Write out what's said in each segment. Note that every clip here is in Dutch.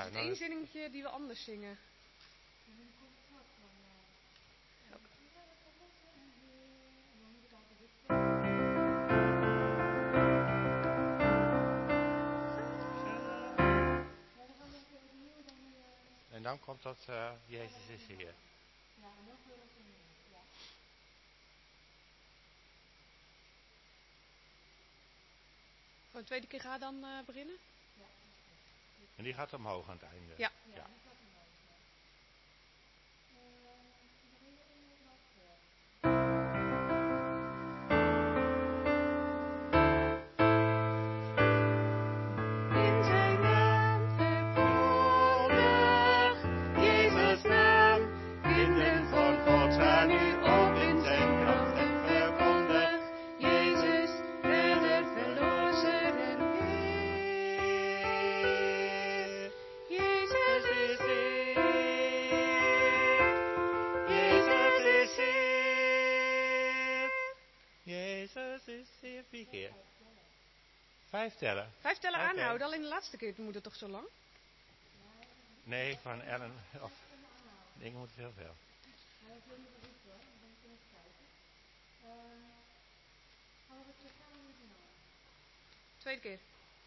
het één zinnetje die we anders zingen? En dan komt dat Jezus is Heer. Ja, en nog willen zingen. Ja. Voor de tweede keer ga dan beginnen? Ja. En die gaat omhoog aan het einde. Ja. Ja. Vijf tellen. Vijf tellen Okay. aanhouden, alleen de laatste keer moet het toch zo lang? Nee, van Ellen. Of, ik moet heel veel. Tweede keer.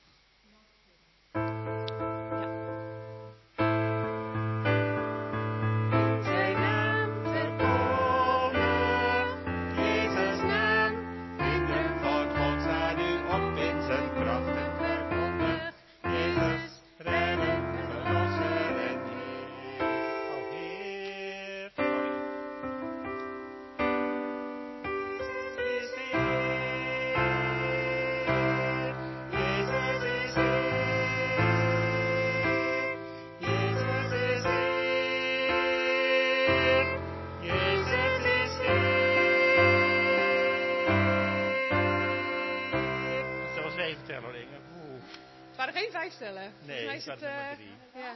Het waren geen vijf tellen. Nee, het is nummer 3. Ja.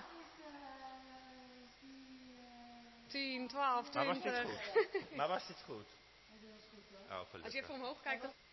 10, 12, 20. Maar was dit goed? Maar was dit goed? Oh, gelukkig. Als je even omhoog kijkt, dan...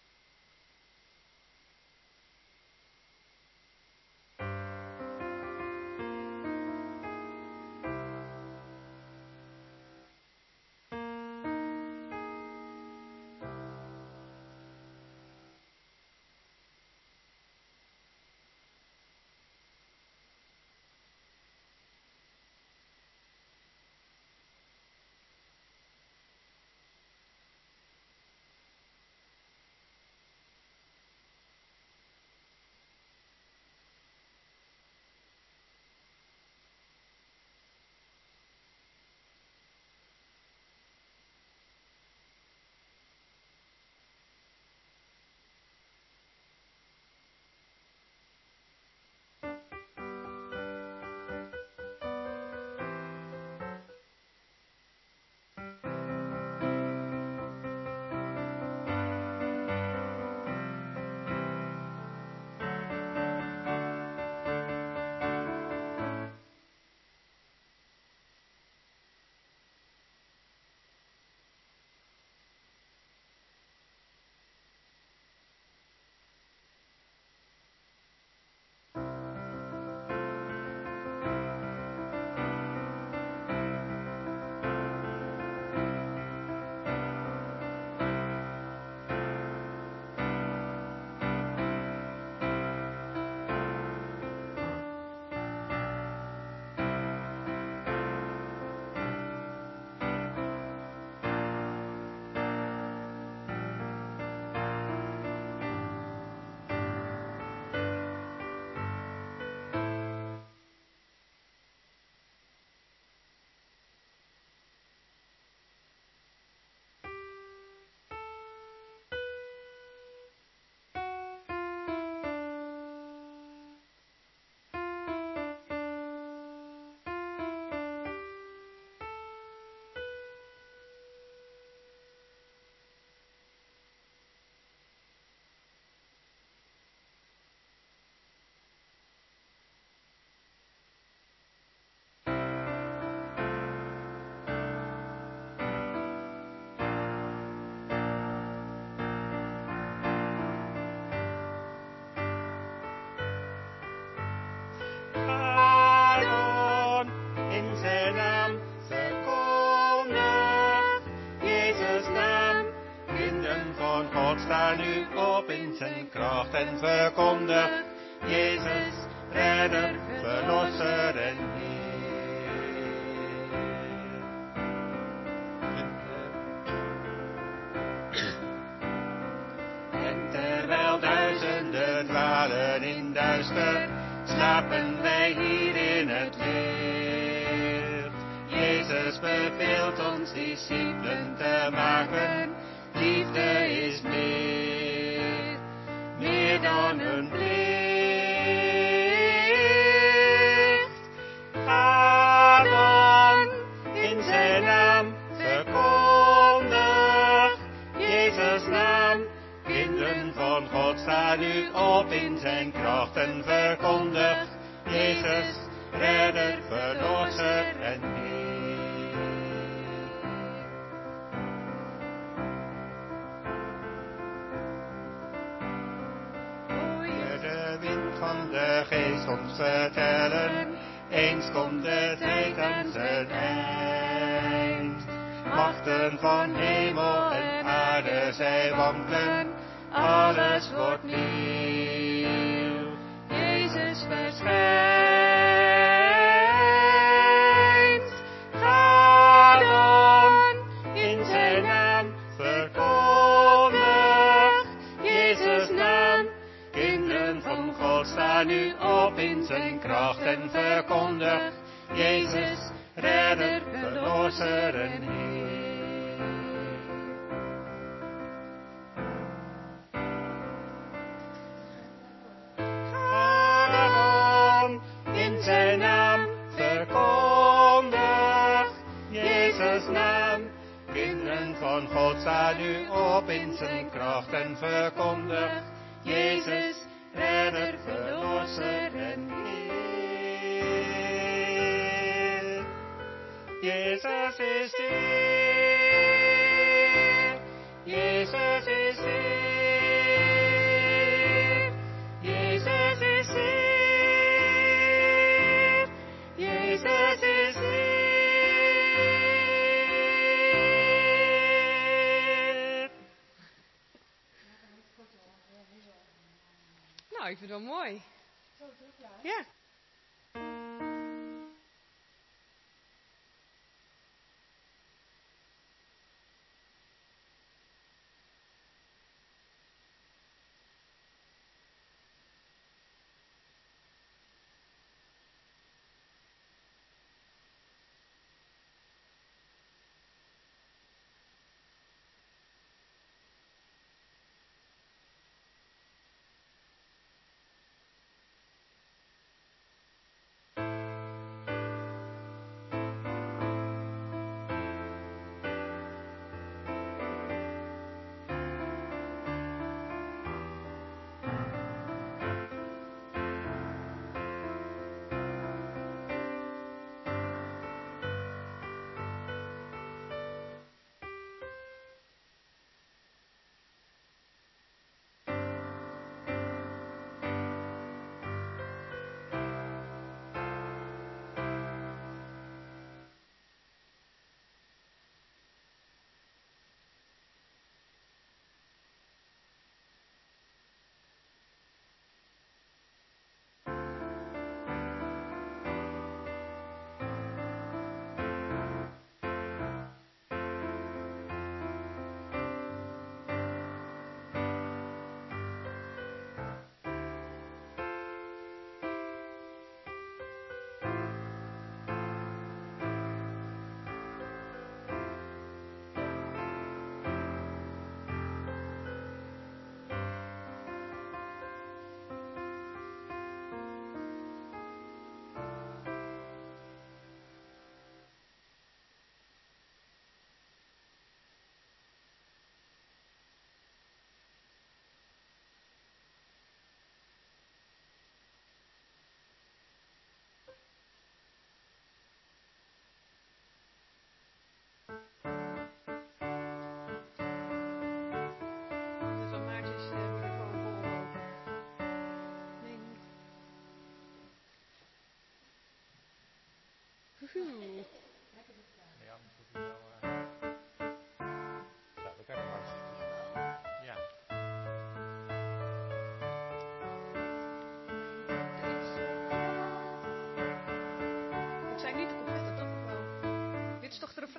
van God, sta nu op in zijn kracht en verkondig Jezus, redder, verlosser en Heer. En terwijl duizenden dwalen in duister, slapen wij hier in het licht. Jezus beveelt ons discipelen te maken. Liefde is meer dan een plicht. Ga dan in zijn naam, verkondig Jezus' naam. Kinderen van God, sta nu op in zijn kracht en verkondig Jezus, redder, verlosser en Heer. De wind van de geest ons vertellen, eens komt de tijd aan zijn eind. Machten van hemel en aarde, zij wankelen, alles wordt nieuw. Jezus verschijnt. Ga dan in zijn naam, verkondig Jezus' naam. Kinderen van God, sta nu op in zijn kracht en verkondig Jezus, redder, verlosser en Heer. Ga dan in zijn naam, verkondig Jezus' naam. Kinderen van God, sta nu op in zijn kracht en verkondig Jezus, redder, verlosser en Heer. Jezus is Heer. Jezus is Heer. Jezus is Heer. Jezus is Heer. Nou, ik vind het wel mooi. Zo toch, ja. Ja.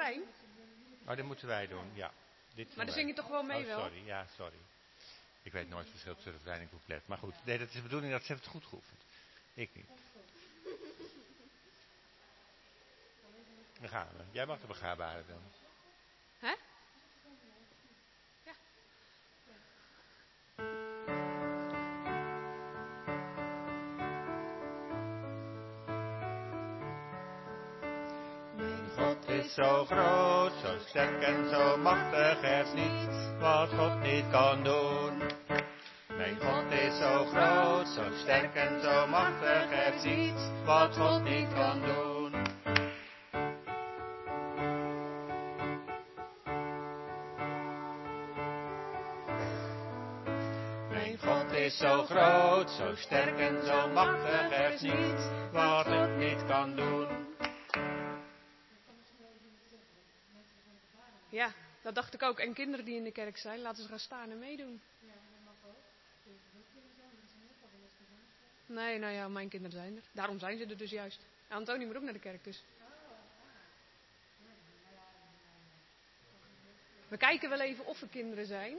refrein? Oh, dat moeten wij doen, ja. Dit doen Maar dan wij. zing je toch gewoon mee wel? Sorry, ja, sorry. Ik weet nooit het verschil tussen refrein en couplet. Maar goed, nee, dat is de bedoeling dat ze het goed geoefend. Ik niet. Dan gaan we. Jij mag de begaanbare doen. Hè? Ja. Mijn God is zo groot, zo sterk en zo machtig, er is niets wat God niet kan doen. Mijn God is zo groot, zo sterk en zo machtig, er is niets wat God niet kan doen. Mijn God is zo groot, zo sterk en zo machtig, er is niets wat God niet kan doen. Ja, dat dacht ik ook. En kinderen die in de kerk zijn, laten ze gaan staan en meedoen. Nee, nou ja, mijn kinderen zijn er. Daarom zijn ze er dus juist. Antonie moet ook naar de kerk dus. We kijken wel even of er kinderen zijn.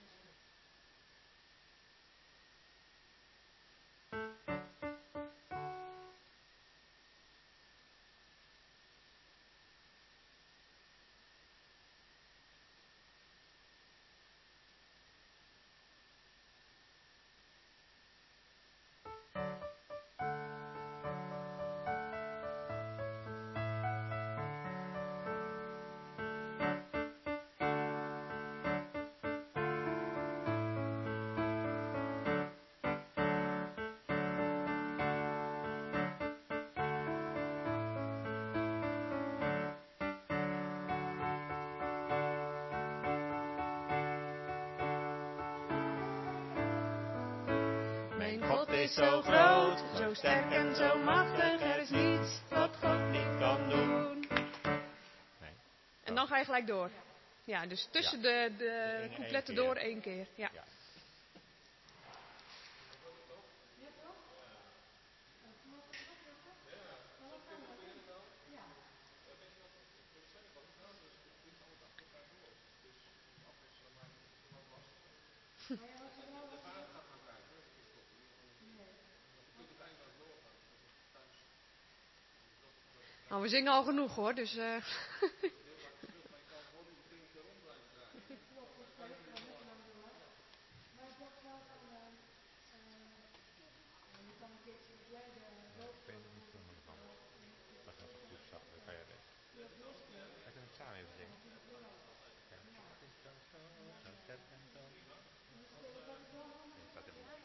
Mijn God is zo groot, zo sterk en zo machtig, er is niets wat God niet kan doen. Nee. En dan ga je gelijk door. Ja, dus tussen de Eén coupletten keer. door 1 keer. Ja. Ja. Nou, we zingen al genoeg hoor, dus... Ik weet het niet helemaal van. Dat gaat toch goed zakken, dat kan je recht. Wij kunnen het samen even zingen. Mijn God is zo groot, zo sterk en zo. Nee, staat er niet.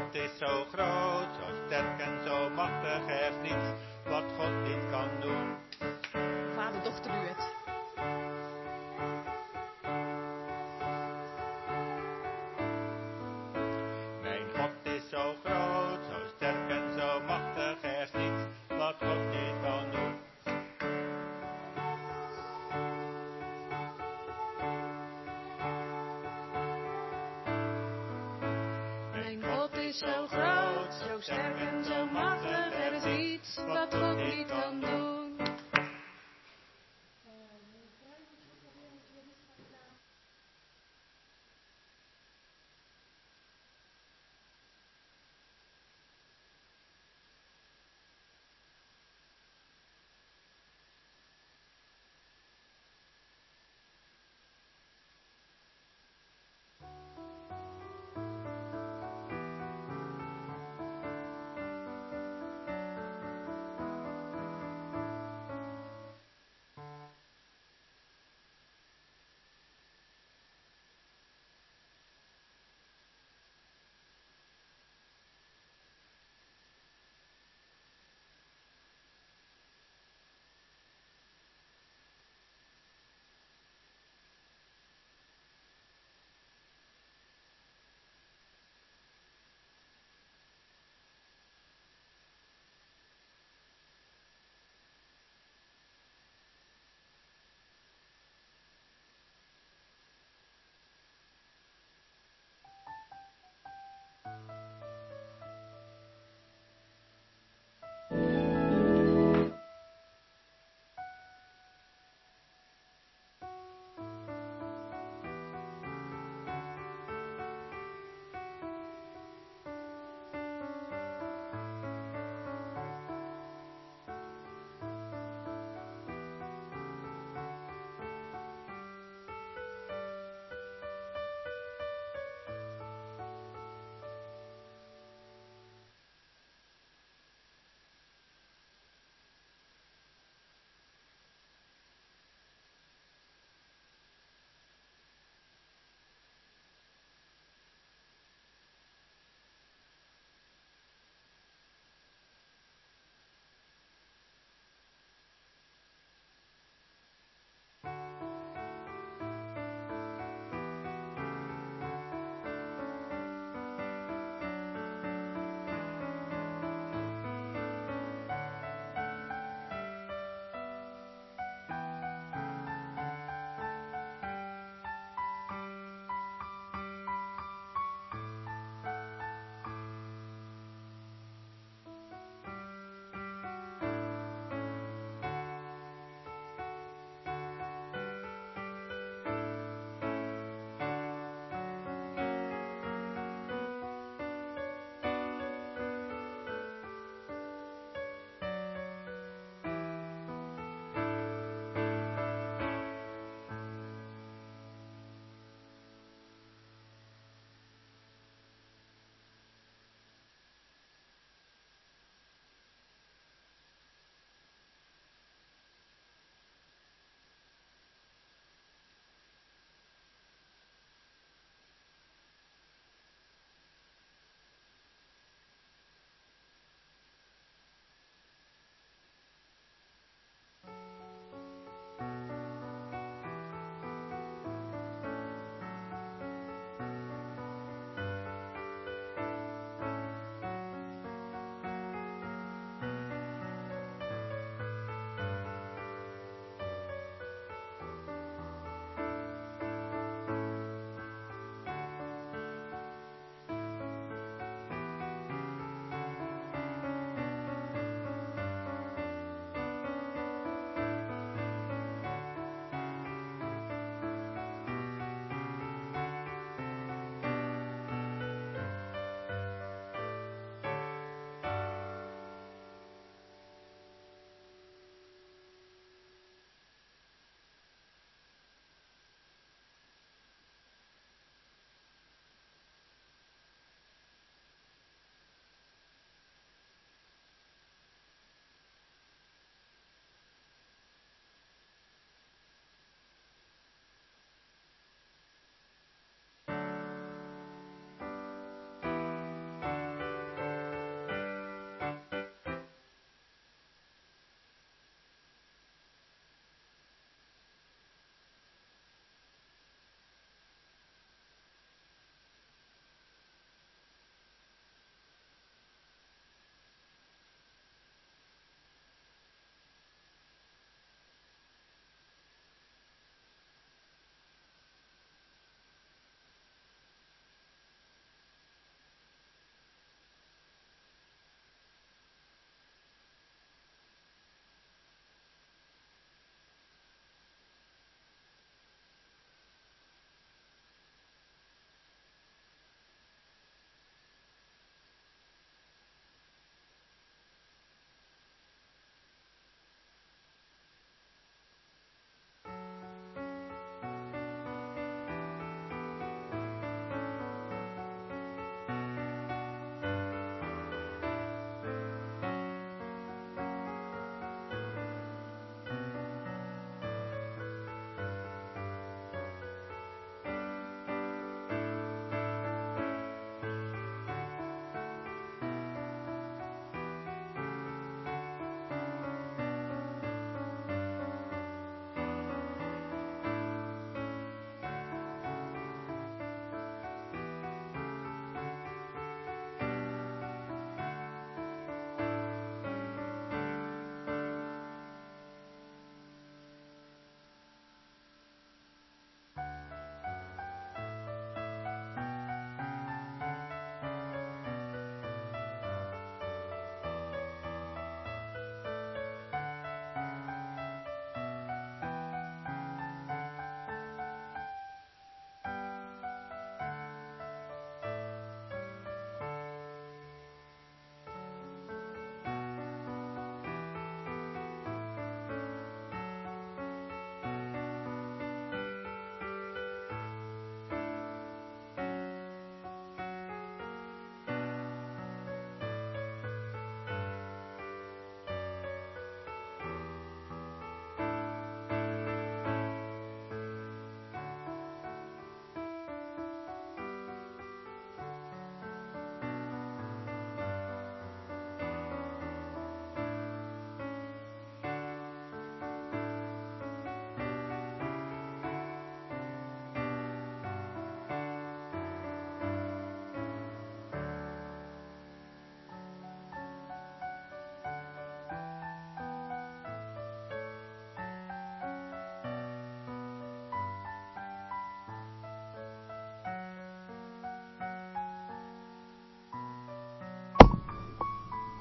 God is zo groot, zo sterk en zo machtig, er is niets wat God niet kan doen. Vader-dochter duet. Mijn God is zo groot, zo sterk en zo machtig, er is niets wat God niet kan doen. Mijn God is zo groot, zo sterk en zo machtig, er is niets wat God niet kan doen.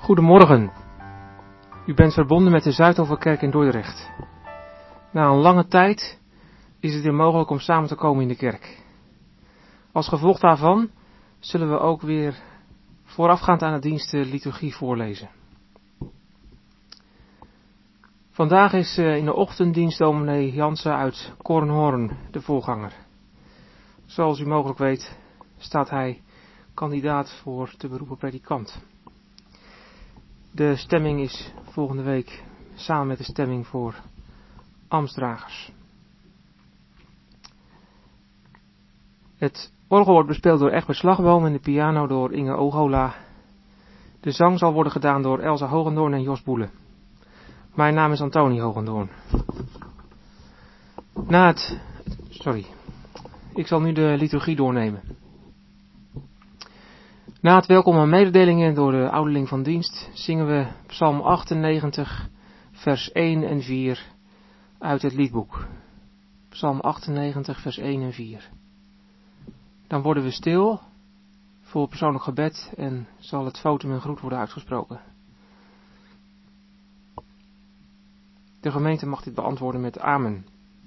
Goedemorgen. U bent verbonden met de Zuidhovenkerk in Dordrecht. Na een lange tijd is het weer mogelijk om samen te komen in de kerk. Als gevolg daarvan zullen we ook weer voorafgaand aan de dienst de liturgie voorlezen. Vandaag is in de ochtenddienst dominee Jansen uit Korenhoorn de voorganger. Zoals u mogelijk weet staat hij kandidaat voor te beroepen predikant. De stemming is volgende week samen met de stemming voor ambtsdragers. Het orgel wordt bespeeld door Egbert Slagboom en de piano door Inge Ogola. De zang zal worden gedaan door Elsa Hogendoorn en Jos Boele. Mijn naam is Antonie Hogendoorn. Ik zal nu de liturgie doornemen. Na het welkom en mededelingen door de ouderling van dienst zingen we Psalm 98, vers 1 en 4 uit het liedboek. Psalm 98, vers 1 en 4. Dan worden we stil voor persoonlijk gebed en zal het votum en groet worden uitgesproken. De gemeente mag dit beantwoorden met amen.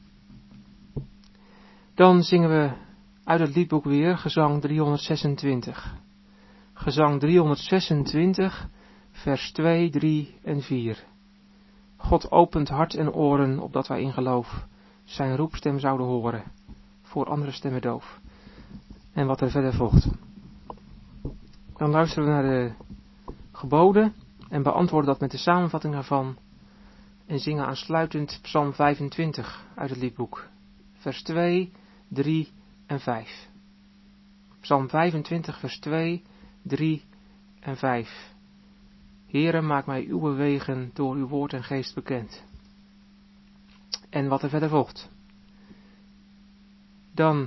Dan zingen we uit het liedboek weer gezang 326. Gezang 326, vers 2, 3 en 4. God opent hart en oren, opdat wij in geloof zijn roepstem zouden horen, voor andere stemmen doof. En wat er verder volgt. Dan luisteren we naar de geboden en beantwoorden dat met de samenvatting ervan en zingen aansluitend Psalm 25 uit het liedboek, vers 2, 3 en 5. Psalm 25, vers 2, 3 en 5. Heere, maak mij uw wegen door uw woord en geest bekend. En wat er verder volgt. Dan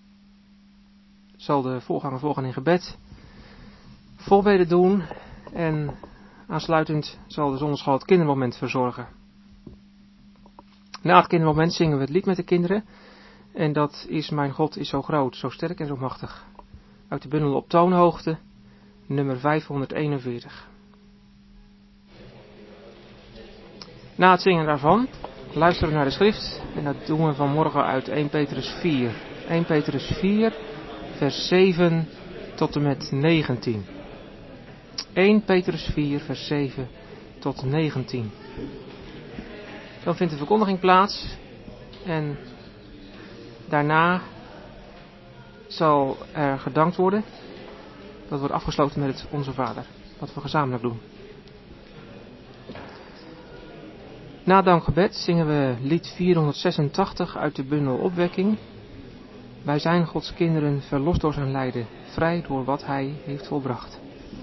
zal de voorganger volgen in gebed, voorbeden doen en aansluitend zal de zonneschool het kindermoment verzorgen. Na het kindermoment zingen we het lied met de kinderen en dat is Mijn God is zo groot, zo sterk en zo machtig. Uit de bundel Op toonhoogte, nummer 541. Na het zingen daarvan luisteren we naar de schrift en dat doen we vanmorgen uit 1 Petrus 4. 1 Petrus 4, vers 7 tot en met 19. 1 Petrus 4, vers 7 tot 19. Dan vindt de verkondiging plaats en daarna zal er gedankt worden. Dat wordt afgesloten met het Onze Vader, wat we gezamenlijk doen. Na dankgebed zingen we lied 486 uit de bundel Opwekking. Wij zijn Gods kinderen, verlost door zijn lijden, vrij door wat hij heeft volbracht.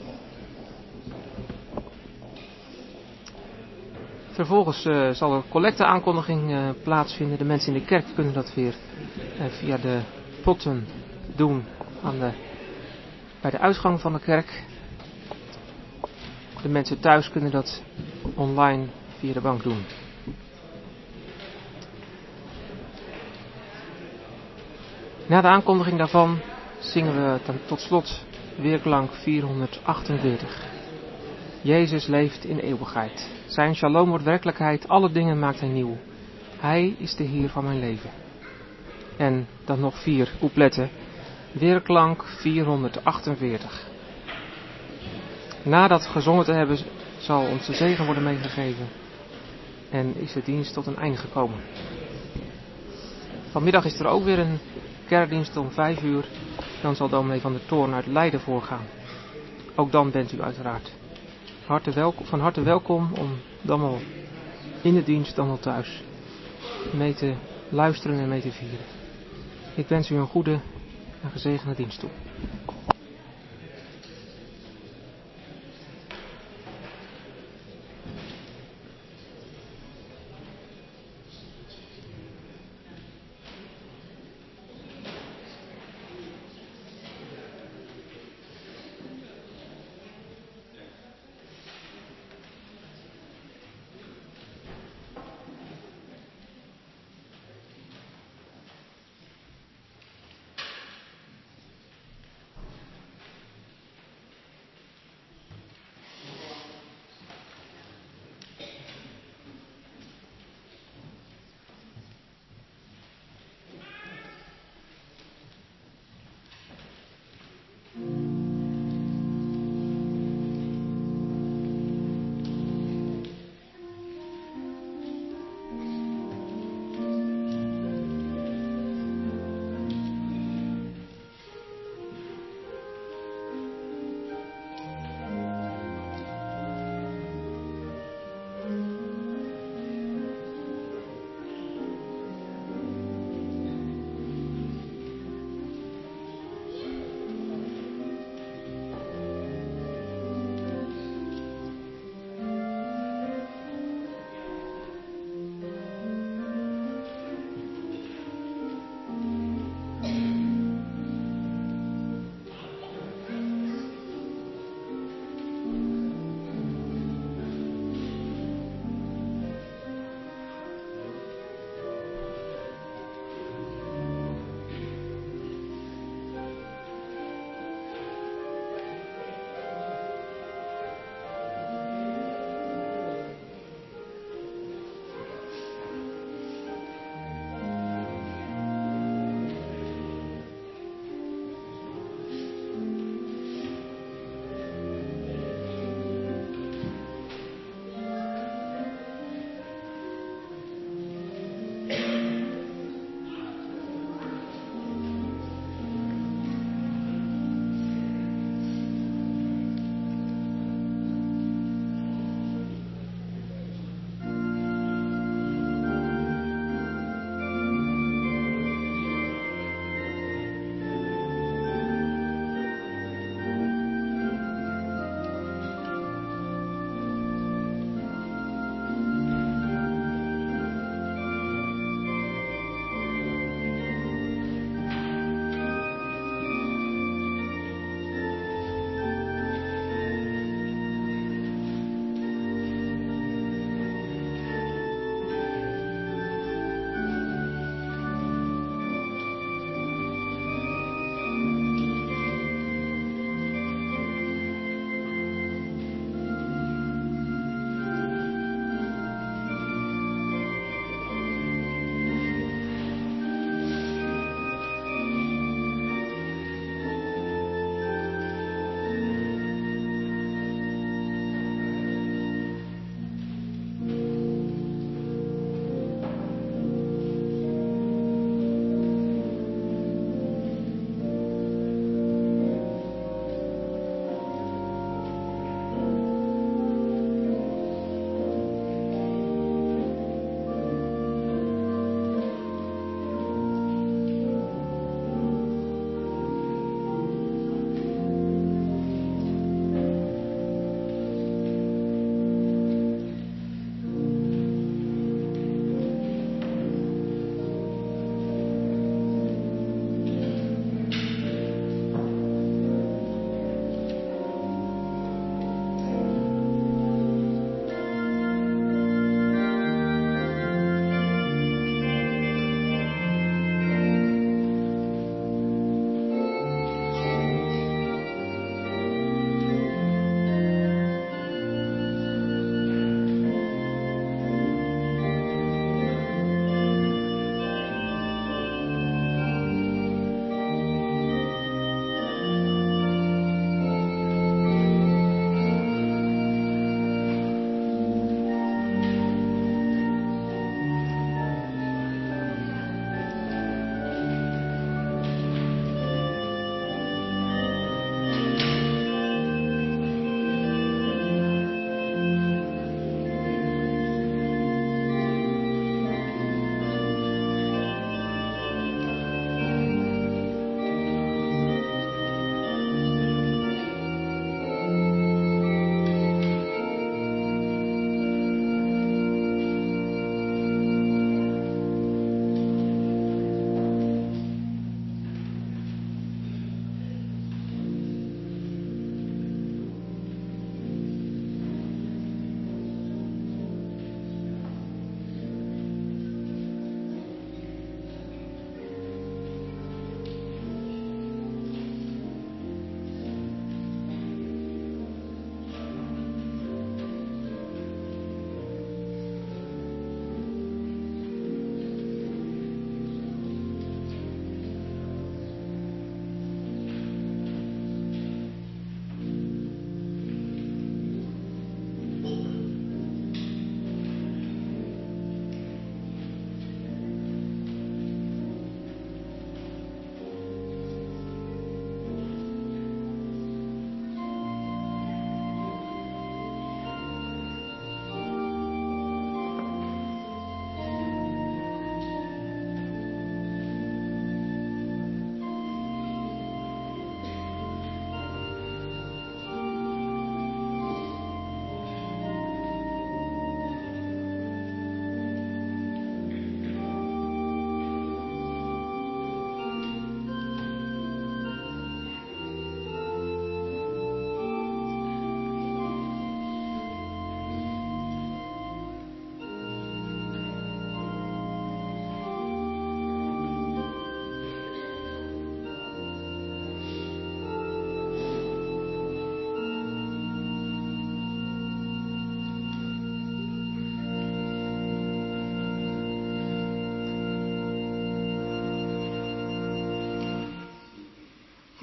Vervolgens zal er collecteaankondiging plaatsvinden. De mensen in de kerk kunnen dat weer via de potten doen bij de uitgang van de kerk. De mensen thuis kunnen dat online via de bank doen. Na de aankondiging daarvan zingen we tot slot weerklank 448. Jezus leeft in eeuwigheid. Zijn shalom wordt werkelijkheid, alle dingen maakt hij nieuw. Hij is de Heer van mijn leven. En dan nog 4 coupletten. Weerklank 448. Na dat gezongen te hebben zal ons de zegen worden meegegeven. En is de dienst tot een einde gekomen. Vanmiddag is er ook weer een kerkdienst om 5 uur. Dan zal dominee van der Toorn uit Leiden voorgaan. Ook dan bent u uiteraard van harte welkom om dan wel in de dienst, dan wel thuis mee te luisteren en mee te vieren. Ik wens u een goede en gezegende dienst toe.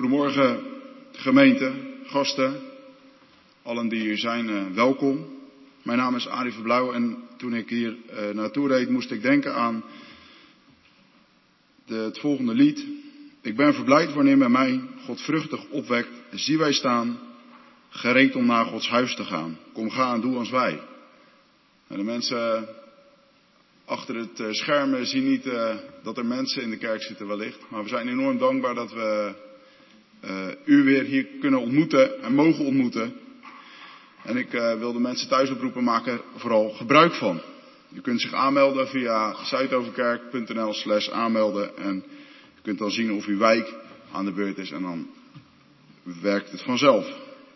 Goedemorgen gemeente, gasten, allen die hier zijn, welkom. Mijn naam is Arie Verblauw en toen ik hier naartoe reed moest ik denken aan het volgende lied. Ik ben verblijd wanneer men mij godvruchtig opwekt. Zie wij staan, gereed om naar Gods huis te gaan. Kom, ga en doe als wij. En de mensen achter het scherm zien niet dat er mensen in de kerk zitten wellicht. Maar we zijn enorm dankbaar dat we u weer hier kunnen ontmoeten en mogen ontmoeten. En ik wil de mensen thuis oproepen, maak er vooral gebruik van. U kunt zich aanmelden via zuidoverkerk.nl/aanmelden. En u kunt dan zien of uw wijk aan de beurt is en dan werkt het vanzelf.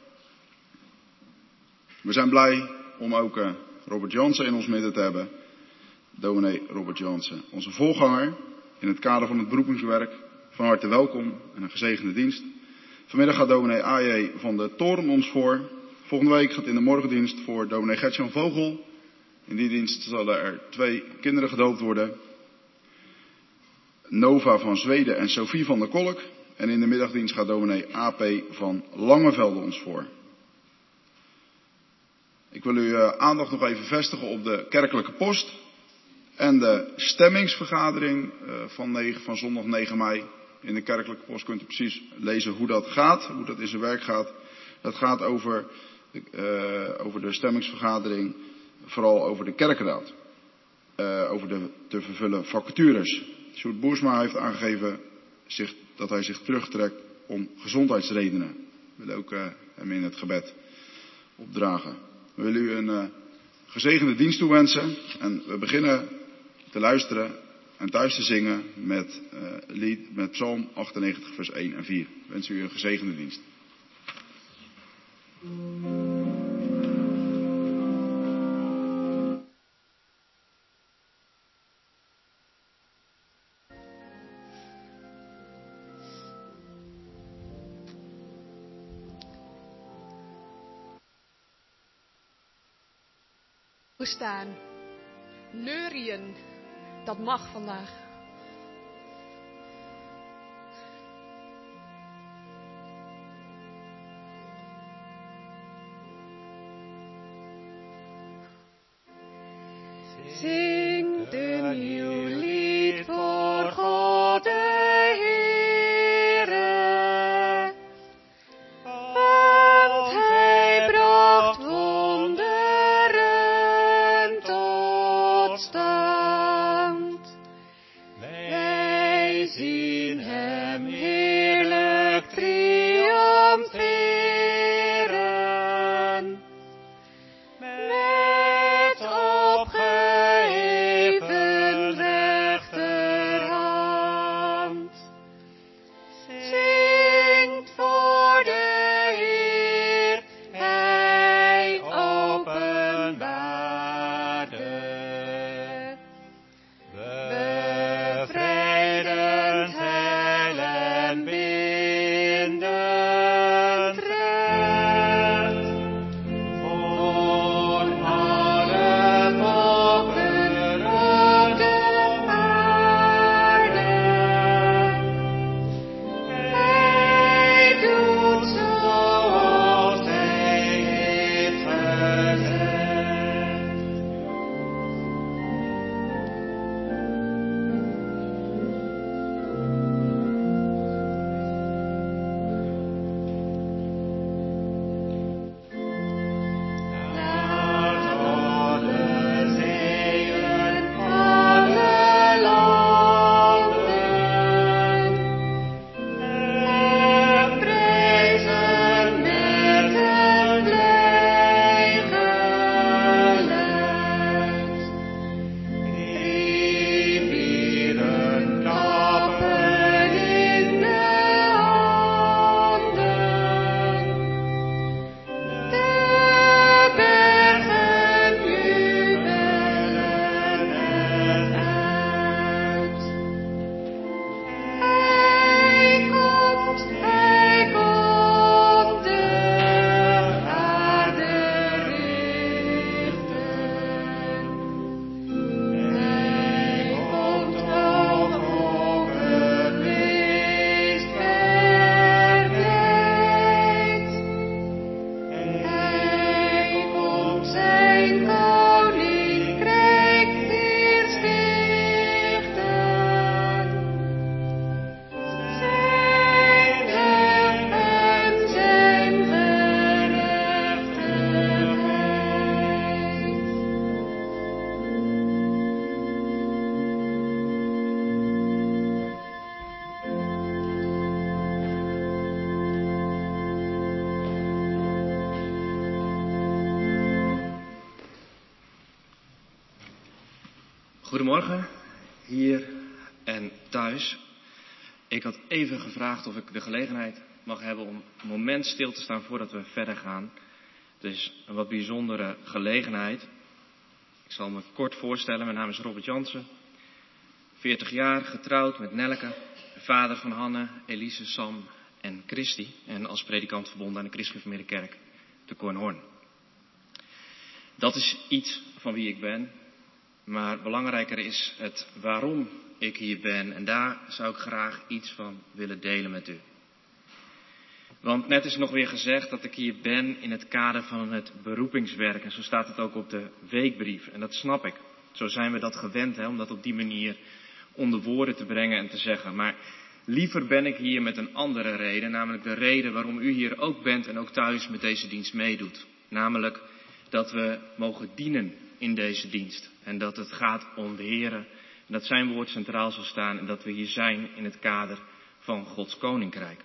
We zijn blij om ook Robert Jansen in ons midden te hebben. Dominee Robert Jansen, onze voorganger in het kader van het beroepingswerk. Van harte welkom en een gezegende dienst. Vanmiddag gaat dominee A.J. van de Toren ons voor. Volgende week gaat in de morgendienst voor dominee Gertjan Vogel. In die dienst zullen er 2 kinderen gedoopt worden. Nova van Zweden en Sophie van der Kolk. En in de middagdienst gaat dominee A.P. van Langevelde ons voor. Ik wil uw aandacht nog even vestigen op de kerkelijke post. En de stemmingsvergadering van zondag 9 mei. In de kerkelijke post kunt u precies lezen hoe dat gaat, hoe dat in zijn werk gaat. Dat gaat over de stemmingsvergadering, vooral over de kerkenraad. Over de te vervullen vacatures. Sjoerd Boersma heeft aangegeven dat hij zich terugtrekt om gezondheidsredenen. We willen ook hem in het gebed opdragen. We willen u een gezegende dienst toewensen. En we beginnen te luisteren en thuis te zingen met Psalm 98 vers 1 en 4. Ik wens u een gezegende dienst. We staan. Neurien, dat mag vandaag. Zing een nieuw lied voor God de Heere, want Hij bracht wonderen tot stand. Wij zien Hem heerlijk triomferen, met opgeheven recht Goedemorgen, hier en thuis. Ik had even gevraagd of ik de gelegenheid mag hebben om een moment stil te staan voordat we verder gaan. Het is een wat bijzondere gelegenheid. Ik zal me kort voorstellen, mijn naam is Robert Jansen. 40 jaar, getrouwd met Nelleke, vader van Hanne, Elise, Sam en Christy. En als predikant verbonden aan de Christelijke Kerk te Kornhorn. Dat is iets van wie ik ben. Maar belangrijker is het waarom ik hier ben. En daar zou ik graag iets van willen delen met u. Want net is nog weer gezegd dat ik hier ben in het kader van het beroepingswerk. En zo staat het ook op de weekbrief. En dat snap ik. Zo zijn we dat gewend, om dat op die manier onder woorden te brengen en te zeggen. Maar liever ben ik hier met een andere reden. Namelijk de reden waarom u hier ook bent en ook thuis met deze dienst meedoet. Namelijk dat we mogen dienen in deze dienst. En dat het gaat om de Here. En dat zijn woord centraal zal staan. En dat we hier zijn in het kader van Gods Koninkrijk.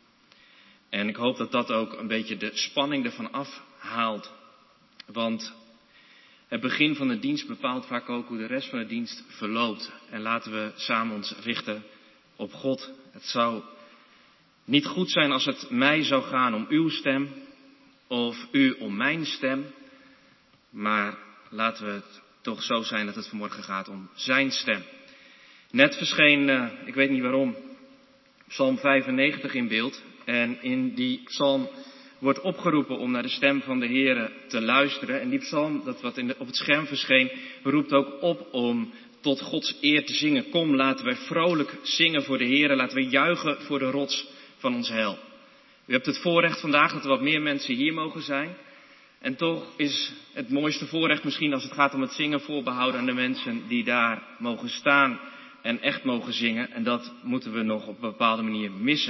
En ik hoop dat dat ook een beetje de spanning ervan afhaalt. Want het begin van de dienst bepaalt vaak ook hoe de rest van de dienst verloopt. En laten we samen ons richten op God. Het zou niet goed zijn als het mij zou gaan om uw stem. Of u om mijn stem. Maar laten we het toch zo zijn dat het vanmorgen gaat om zijn stem. Net verscheen, ik weet niet waarom, Psalm 95 in beeld. En in die psalm wordt opgeroepen om naar de stem van de Heere te luisteren. En die psalm, dat wat op het scherm verscheen, roept ook op om tot Gods eer te zingen. Kom, laten wij vrolijk zingen voor de Heere. Laten we juichen voor de rots van ons heil. U hebt het voorrecht vandaag dat er wat meer mensen hier mogen zijn. En toch is het mooiste voorrecht misschien als het gaat om het zingen voorbehouden aan de mensen die daar mogen staan en echt mogen zingen. En dat moeten we nog op een bepaalde manier missen.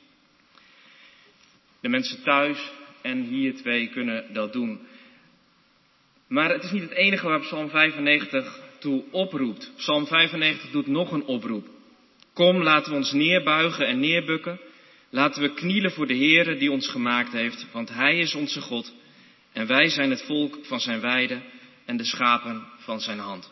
De mensen thuis en hier 2 kunnen dat doen. Maar het is niet het enige waar Psalm 95 toe oproept. Psalm 95 doet nog een oproep. Kom, laten we ons neerbuigen en neerbukken. Laten we knielen voor de Heere die ons gemaakt heeft, want Hij is onze God. En wij zijn het volk van zijn weide en de schapen van zijn hand.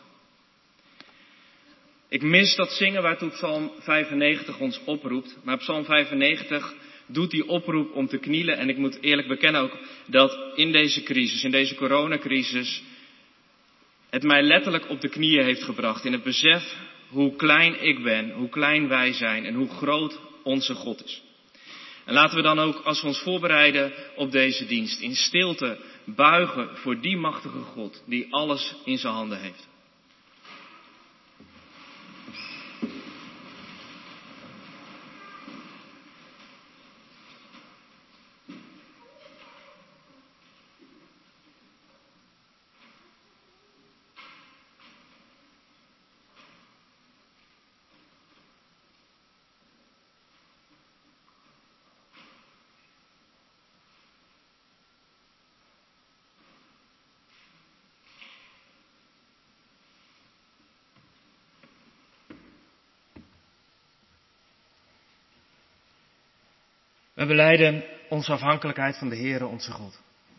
Ik mis dat zingen waartoe Psalm 95 ons oproept. Maar Psalm 95 doet die oproep om te knielen. En ik moet eerlijk bekennen ook dat in deze crisis, in deze coronacrisis, het mij letterlijk op de knieën heeft gebracht. In het besef hoe klein ik ben, hoe klein wij zijn en hoe groot onze God is. En laten we dan ook, als we ons voorbereiden op deze dienst, in stilte buigen voor die machtige God die alles in zijn handen heeft. We belijden onze afhankelijkheid van de Heere, onze God.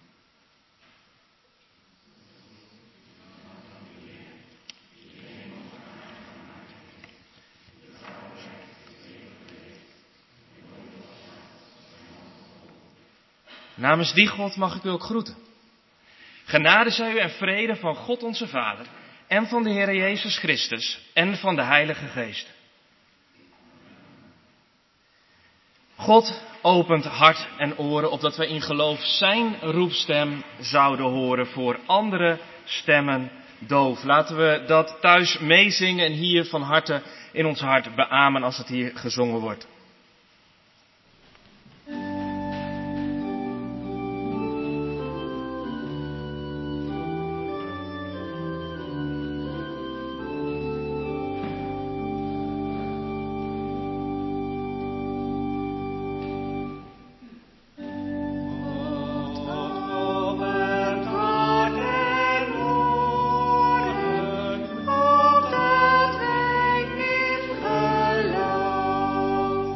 Namens die God mag ik u ook groeten. Genade zij u en vrede van God onze Vader en van de Heere Jezus Christus en van de Heilige Geest. God opent hart en oren opdat wij in geloof zijn roepstem zouden horen, voor andere stemmen doof. Laten we dat thuis meezingen en hier van harte in ons hart beamen als het hier gezongen wordt. Opdat wij in geloof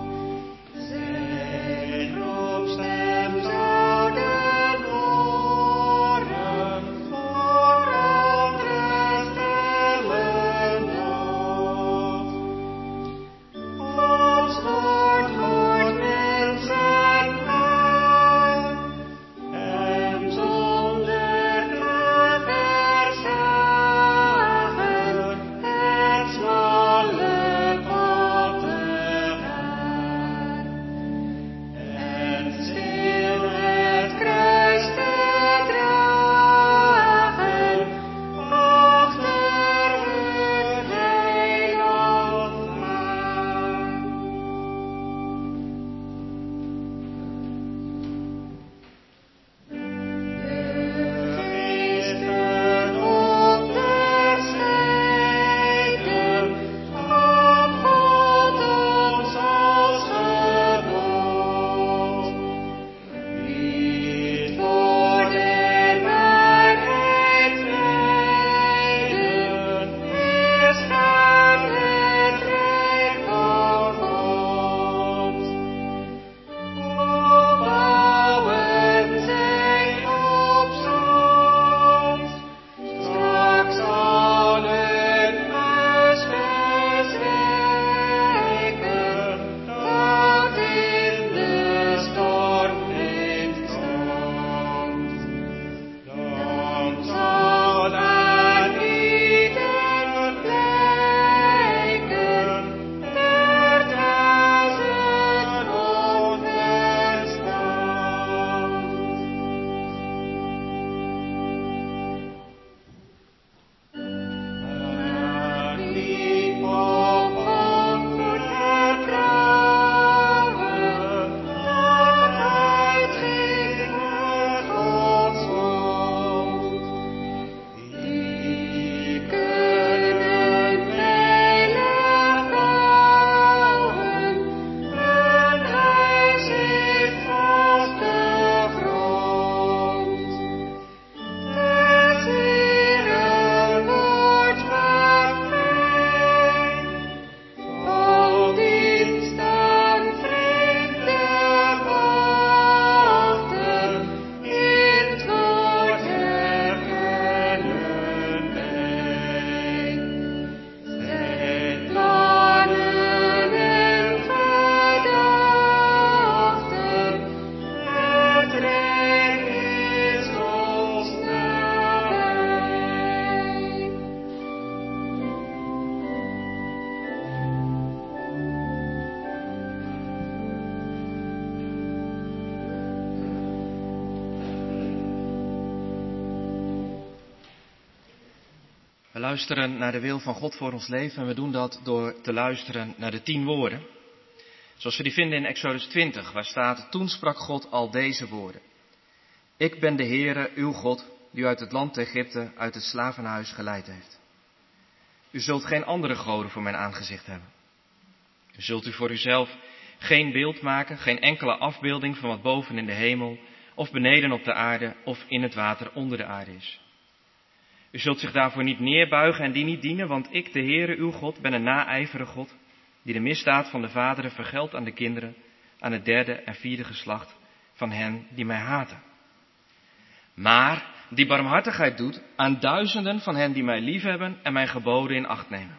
We luisteren naar de wil van God voor ons leven en we doen dat door te luisteren naar de 10 woorden. Zoals we die vinden in Exodus 20, waar staat: Toen sprak God al deze woorden. Ik ben de Heere, uw God, die u uit het land Egypte, uit het slavenhuis geleid heeft. U zult geen andere goden voor mijn aangezicht hebben. U zult u voor uzelf geen beeld maken, geen enkele afbeelding van wat boven in de hemel, of beneden op de aarde, of in het water onder de aarde is. U zult zich daarvoor niet neerbuigen en die niet dienen, want ik, de Heere, uw God, ben een naijverige God, die de misdaad van de vaderen vergeldt aan de kinderen, aan het 3e en 4e geslacht van hen die mij haten. Maar die barmhartigheid doet aan duizenden van hen die mij liefhebben en mijn geboden in acht nemen.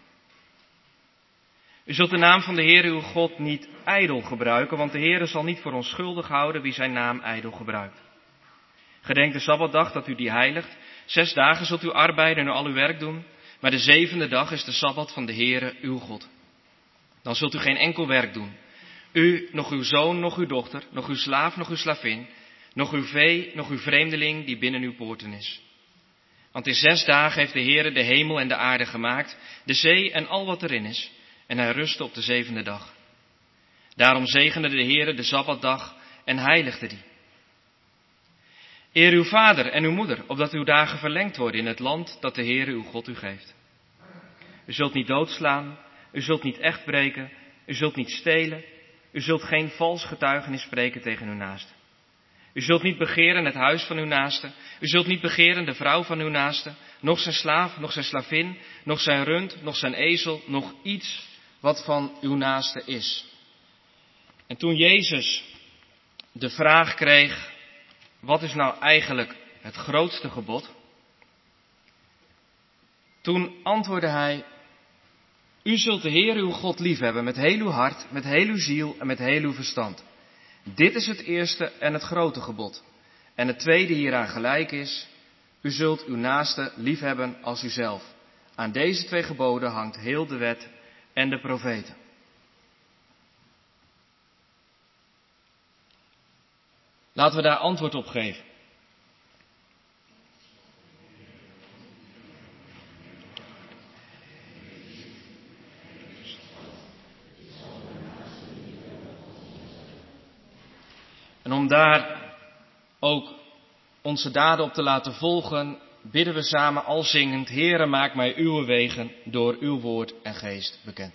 U zult de naam van de Heere uw God niet ijdel gebruiken, want de Heere zal niet voor onschuldig houden wie zijn naam ijdel gebruikt. Gedenk de Sabbatdag dat u die heiligt. 6 dagen zult u arbeiden en al uw werk doen, maar de 7e dag is de Sabbat van de Heere uw God. Dan zult u geen enkel werk doen. U, nog uw zoon, nog uw dochter, nog uw slaaf, nog uw slavin, nog uw vee, nog uw vreemdeling die binnen uw poorten is. Want in 6 dagen heeft de Heere de hemel en de aarde gemaakt, de zee en al wat erin is, en hij rustte op de 7e dag. Daarom zegende de Heere de Sabbatdag en heiligde die. Eer uw vader en uw moeder, opdat uw dagen verlengd worden in het land dat de Heere uw God u geeft. U zult niet doodslaan, u zult niet echt breken, u zult niet stelen, u zult geen vals getuigenis spreken tegen uw naaste. U zult niet begeren het huis van uw naaste, u zult niet begeren de vrouw van uw naaste, noch zijn slaaf, noch zijn slavin, noch zijn rund, noch zijn ezel, noch iets wat van uw naaste is. En toen Jezus de vraag kreeg, wat is nou eigenlijk het grootste gebod? Toen antwoordde hij, u zult de Heer uw God liefhebben met heel uw hart, met heel uw ziel en met heel uw verstand. Dit is het eerste en het grote gebod. En het tweede hieraan gelijk is, u zult uw naaste liefhebben als uzelf. Aan deze 2 geboden hangt heel de wet en de profeten. Laten we daar antwoord op geven. En om daar ook onze daden op te laten volgen, bidden we samen al zingend, Heere, maak mij uw wegen door uw woord en geest bekend.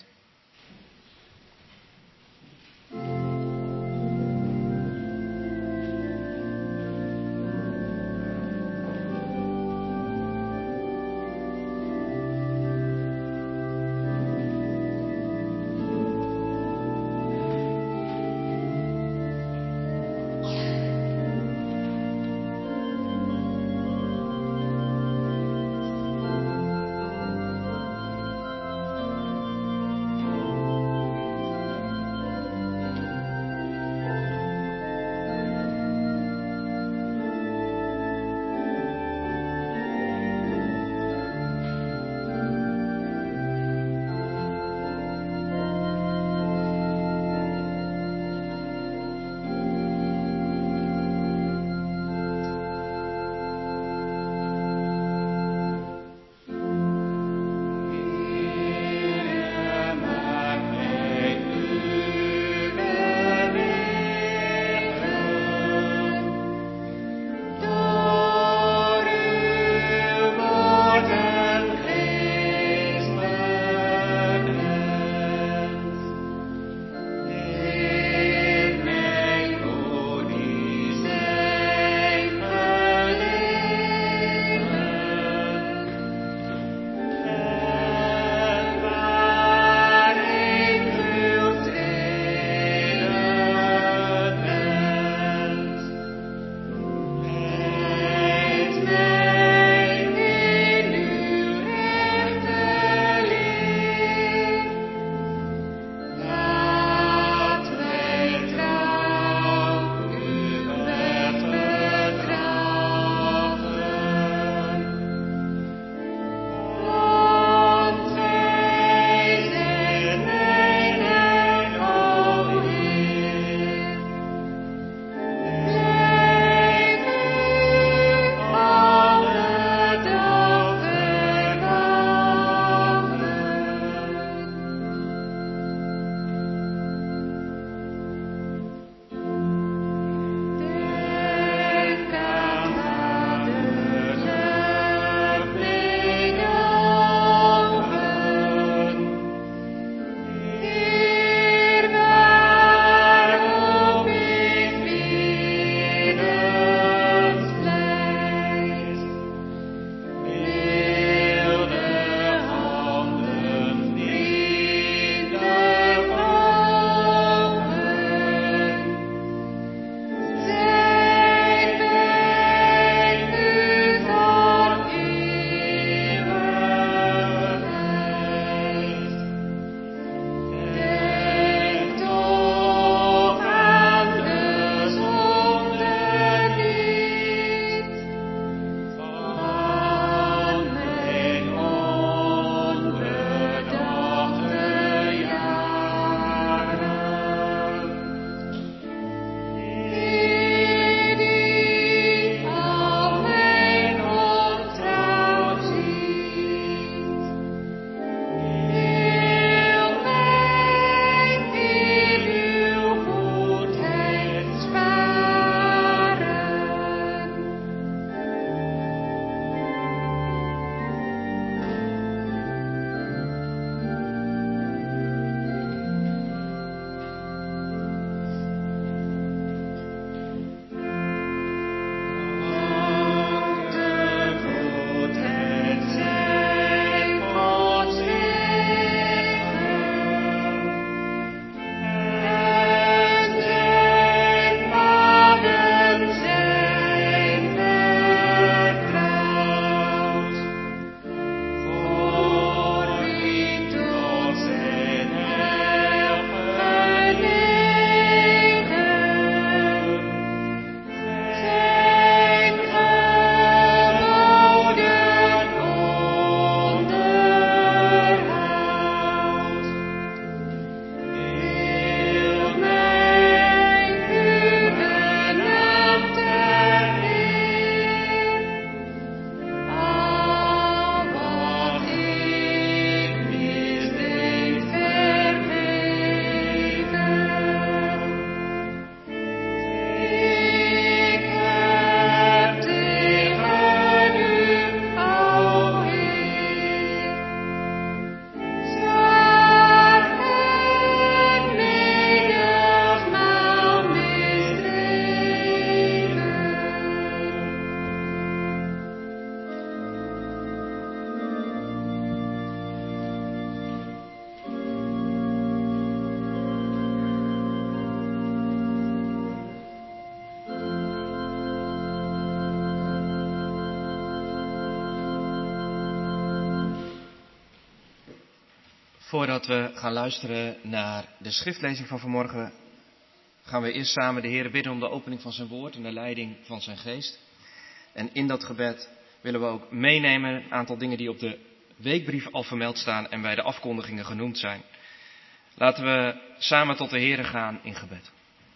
Voordat we gaan luisteren naar de schriftlezing van vanmorgen, gaan we eerst samen de Heer bidden om de opening van zijn woord en de leiding van zijn geest. En in dat gebed willen we ook meenemen een aantal dingen die op de weekbrief al vermeld staan en bij de afkondigingen genoemd zijn. Laten we samen tot de Heer gaan in gebed.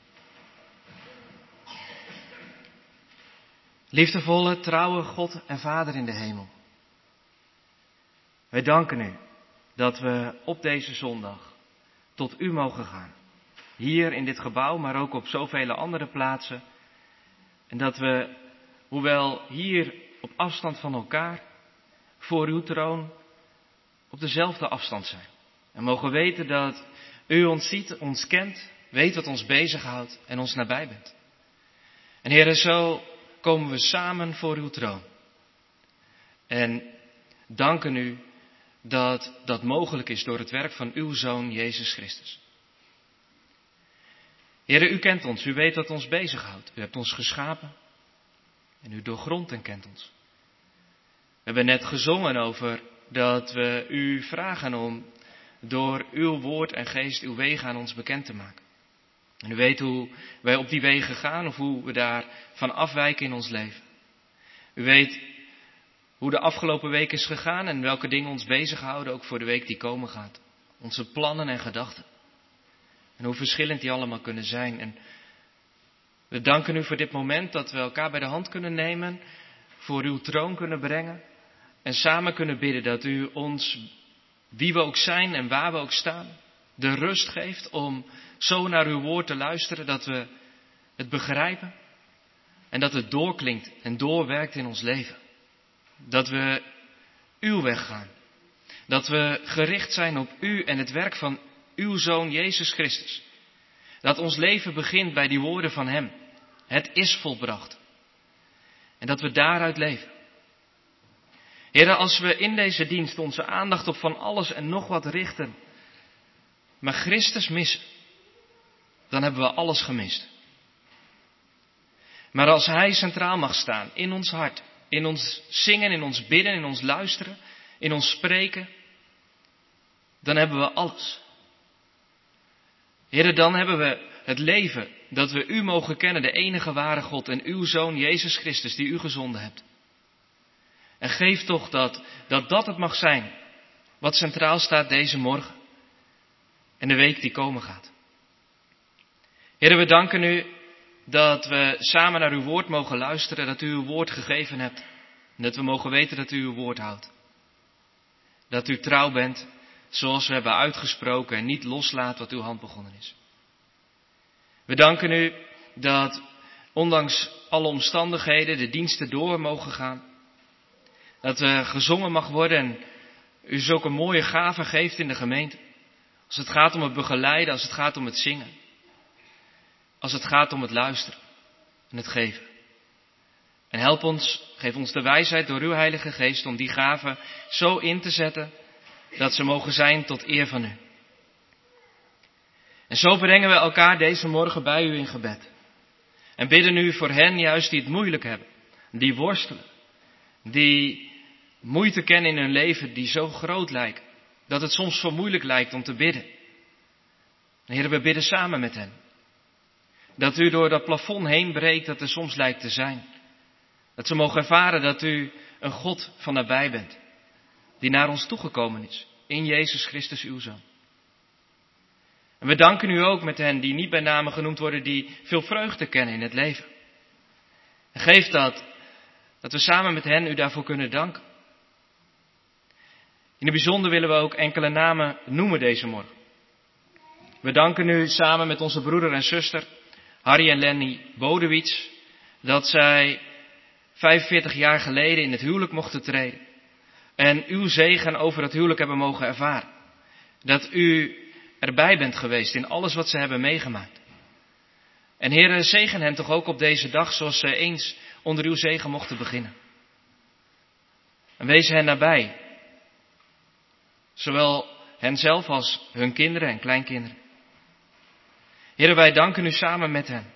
Liefdevolle, trouwe God en Vader in de hemel. Wij danken u dat we op deze zondag tot u mogen gaan. Hier in dit gebouw, maar ook op zoveel andere plaatsen. En dat we, hoewel hier op afstand van elkaar, voor uw troon op dezelfde afstand zijn. En mogen weten dat u ons ziet, ons kent, weet wat ons bezighoudt en ons nabij bent. En Heere, zo komen we samen voor uw troon. En danken u dat dat mogelijk is door het werk van uw Zoon Jezus Christus. Heere, u kent ons, u weet wat ons bezighoudt. U hebt ons geschapen en u doorgrondt en kent ons. We hebben net gezongen over dat we u vragen om door uw woord en geest uw wegen aan ons bekend te maken. En u weet hoe wij op die wegen gaan of hoe we daarvan afwijken in ons leven. U weet hoe de afgelopen week is gegaan en welke dingen ons bezighouden, ook voor de week die komen gaat. Onze plannen en gedachten. En hoe verschillend die allemaal kunnen zijn. En we danken u voor dit moment dat we elkaar bij de hand kunnen nemen, voor uw troon kunnen brengen en samen kunnen bidden dat u ons, wie we ook zijn en waar we ook staan, de rust geeft om zo naar uw woord te luisteren, dat we het begrijpen en dat het doorklinkt en doorwerkt in ons leven. Dat we uw weg gaan. Dat we gericht zijn op u en het werk van uw Zoon Jezus Christus. Dat ons leven begint bij die woorden van hem. Het is volbracht. En dat we daaruit leven. Heere, als we in deze dienst onze aandacht op van alles en nog wat richten, maar Christus missen, dan hebben we alles gemist. Maar als hij centraal mag staan in ons hart, in ons zingen, in ons bidden, in ons luisteren, in ons spreken, dan hebben we alles. Heere, dan hebben we het leven dat we u mogen kennen, de enige ware God en uw Zoon Jezus Christus die u gezonden hebt. En geef toch dat het mag zijn wat centraal staat deze morgen en de week die komen gaat. Heere, we danken u dat we samen naar uw woord mogen luisteren, dat u uw woord gegeven hebt. En dat we mogen weten dat u uw woord houdt. Dat u trouw bent, zoals we hebben uitgesproken en niet loslaat wat uw hand begonnen is. We danken u dat ondanks alle omstandigheden de diensten door mogen gaan. Dat er gezongen mag worden en u zulke mooie gaven geeft in de gemeente. Als het gaat om het begeleiden, als het gaat om het zingen. Als het gaat om het luisteren en het geven. En help ons, geef ons de wijsheid door uw Heilige Geest om die gaven zo in te zetten dat ze mogen zijn tot eer van u. En zo brengen we elkaar deze morgen bij u in gebed. En bidden u voor hen juist die het moeilijk hebben, die worstelen, die moeite kennen in hun leven die zo groot lijkt, dat het soms zo moeilijk lijkt om te bidden. En Heer, we bidden samen met hen. Dat u door dat plafond heen breekt dat er soms lijkt te zijn. Dat ze mogen ervaren dat u een God van nabij bent. Die naar ons toegekomen is. In Jezus Christus uw Zoon. En we danken u ook met hen die niet bij name genoemd worden. Die veel vreugde kennen in het leven. En geef dat we samen met hen u daarvoor kunnen danken. In het bijzonder willen we ook enkele namen noemen deze morgen. We danken u samen met onze broeder en zuster Harry en Lenny Bodewits, dat zij 45 jaar geleden in het huwelijk mochten treden. En uw zegen over het huwelijk hebben mogen ervaren. Dat u erbij bent geweest in alles wat ze hebben meegemaakt. En Heere, zegen hen toch ook op deze dag zoals ze eens onder uw zegen mochten beginnen. En wees hen nabij. Zowel henzelf als hun kinderen en kleinkinderen. Heere, wij danken u samen met hen.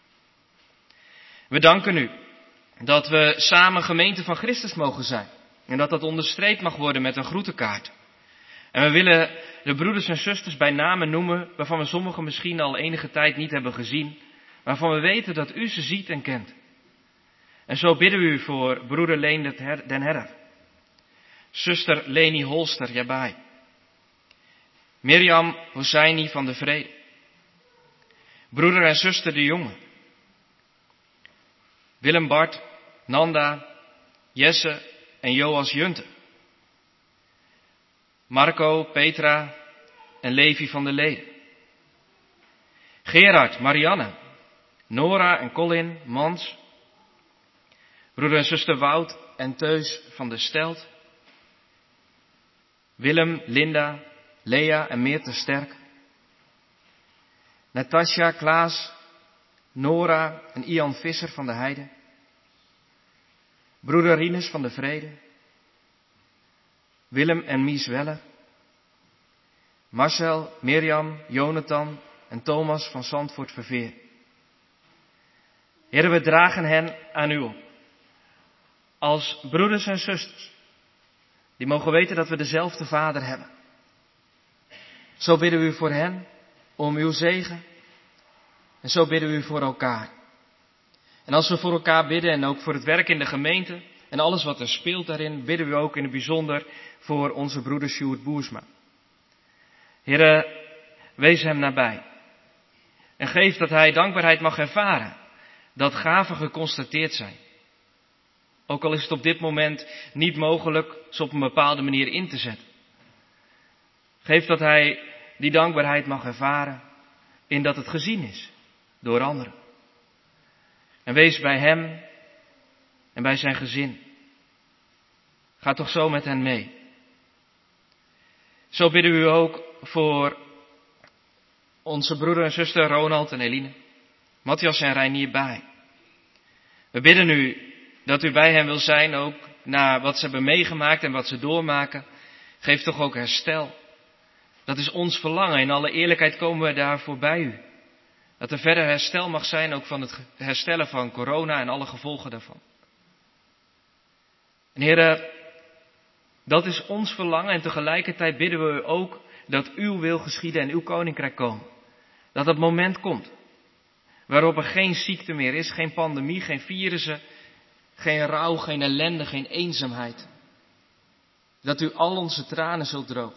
We danken u dat we samen gemeente van Christus mogen zijn. En dat dat onderstreept mag worden met een groetenkaart. En we willen de broeders en zusters bij namen noemen, waarvan we sommigen misschien al enige tijd niet hebben gezien, waarvan we weten dat u ze ziet en kent. En zo bidden we u voor broeder Leen den Herder, zuster Leni Holster Jabai, Mirjam Hosseini van de Vrede, broeder en zuster de Jonge, Willem Bart, Nanda, Jesse en Joas Junte, Marco, Petra en Levi van der Leden, Gerard, Marianne, Nora en Colin, Mans, broeder en zuster Wout en Teus van der Stelt, Willem, Linda, Lea en Meerte Sterk, Natasja, Klaas, Nora en Ian Visser van de Heide, broeder Rinus van de Vrede, Willem en Mies Weller, Marcel, Mirjam, Jonathan en Thomas van Zandvoort Verveer. Heren, we dragen hen aan u op. Als broeders en zusters, die mogen weten dat we dezelfde Vader hebben. Zo bidden we u voor hen, om uw zegen. En zo bidden we u voor elkaar. En als we voor elkaar bidden en ook voor het werk in de gemeente en alles wat er speelt daarin, bidden we ook in het bijzonder voor onze broeder Sjoerd Boersma. Heren, wees hem nabij. En geef dat hij dankbaarheid mag ervaren, dat gaven geconstateerd zijn. Ook al is het op dit moment niet mogelijk ze op een bepaalde manier in te zetten. Geef dat hij die dankbaarheid mag ervaren in dat het gezien is door anderen. En wees bij hem en bij zijn gezin. Ga toch zo met hen mee. Zo bidden we u ook voor onze broeder en zuster Ronald en Eline, Matthias en Reinier bij. We bidden u dat u bij hen wil zijn, ook na wat ze hebben meegemaakt en wat ze doormaken. Geef toch ook herstel. Dat is ons verlangen. In alle eerlijkheid komen we daarvoor bij u. Dat er verder herstel mag zijn, ook van het herstellen van corona en alle gevolgen daarvan. En heren, dat is ons verlangen en tegelijkertijd bidden we u ook dat uw wil geschieden en uw koninkrijk komen. Dat het moment komt waarop er geen ziekte meer is, geen pandemie, geen virussen, geen rouw, geen ellende, geen eenzaamheid. Dat u al onze tranen zult drogen.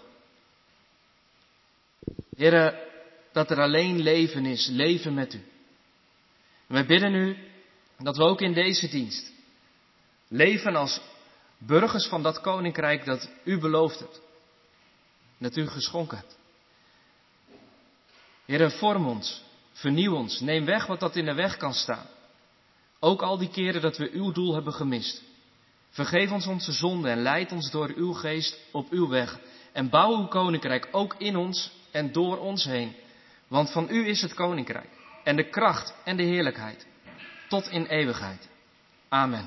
Heren, dat er alleen leven is, leven met u. En wij bidden u dat we ook in deze dienst leven als burgers van dat koninkrijk dat u beloofd hebt. Dat u geschonken hebt. Heren, vorm ons, vernieuw ons, neem weg wat dat in de weg kan staan. Ook al die keren dat we uw doel hebben gemist. Vergeef ons onze zonden en leid ons door uw geest op uw weg. En bouw uw koninkrijk ook in ons en door ons heen. Want van u is het koninkrijk en de kracht en de heerlijkheid tot in eeuwigheid. Amen.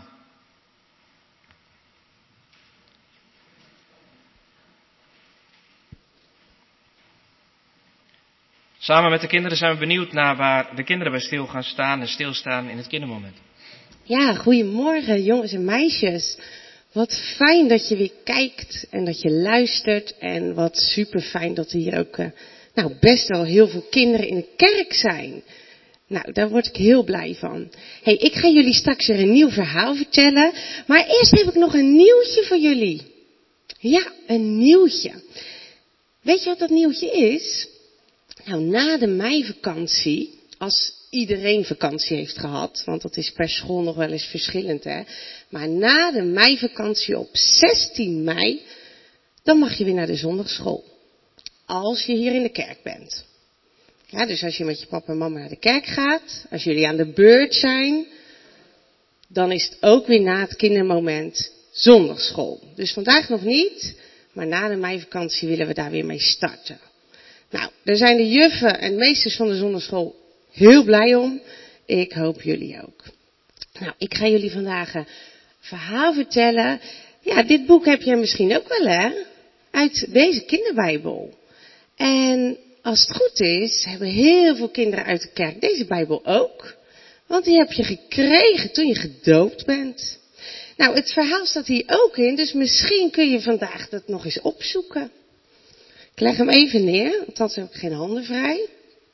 Samen met de kinderen zijn we benieuwd naar waar de kinderen bij stil gaan staan en stilstaan in het kindermoment. Ja, goedemorgen jongens en meisjes. Wat fijn dat je weer kijkt en dat je luistert. En wat super fijn dat er hier ook best wel heel veel kinderen in de kerk zijn. Nou, daar word ik heel blij van. Hey, ik ga jullie straks weer een nieuw verhaal vertellen. Maar eerst heb ik nog een nieuwtje voor jullie. Ja, een nieuwtje. Weet je wat dat nieuwtje is? Nou, na de meivakantie, als iedereen vakantie heeft gehad, want dat is per school nog wel eens verschillend, hè. Maar na de meivakantie op 16 mei, dan mag je weer naar de zondagschool. Als je hier in de kerk bent. Ja, dus als je met je papa en mama naar de kerk gaat, als jullie aan de beurt zijn, dan is het ook weer na het kindermoment zondagschool. Dus vandaag nog niet, maar na de meivakantie willen we daar weer mee starten. Nou, daar zijn de juffen en meesters van de zondagschool heel blij om. Ik hoop jullie ook. Nou, ik ga jullie vandaag een verhaal vertellen. Ja, dit boek heb je misschien ook wel, hè? Uit deze kinderbijbel. En als het goed is, hebben heel veel kinderen uit de kerk deze bijbel ook. Want die heb je gekregen toen je gedoopt bent. Nou, het verhaal staat hier ook in, dus misschien kun je vandaag dat nog eens opzoeken. Ik leg hem even neer, want dan heb ik geen handen vrij.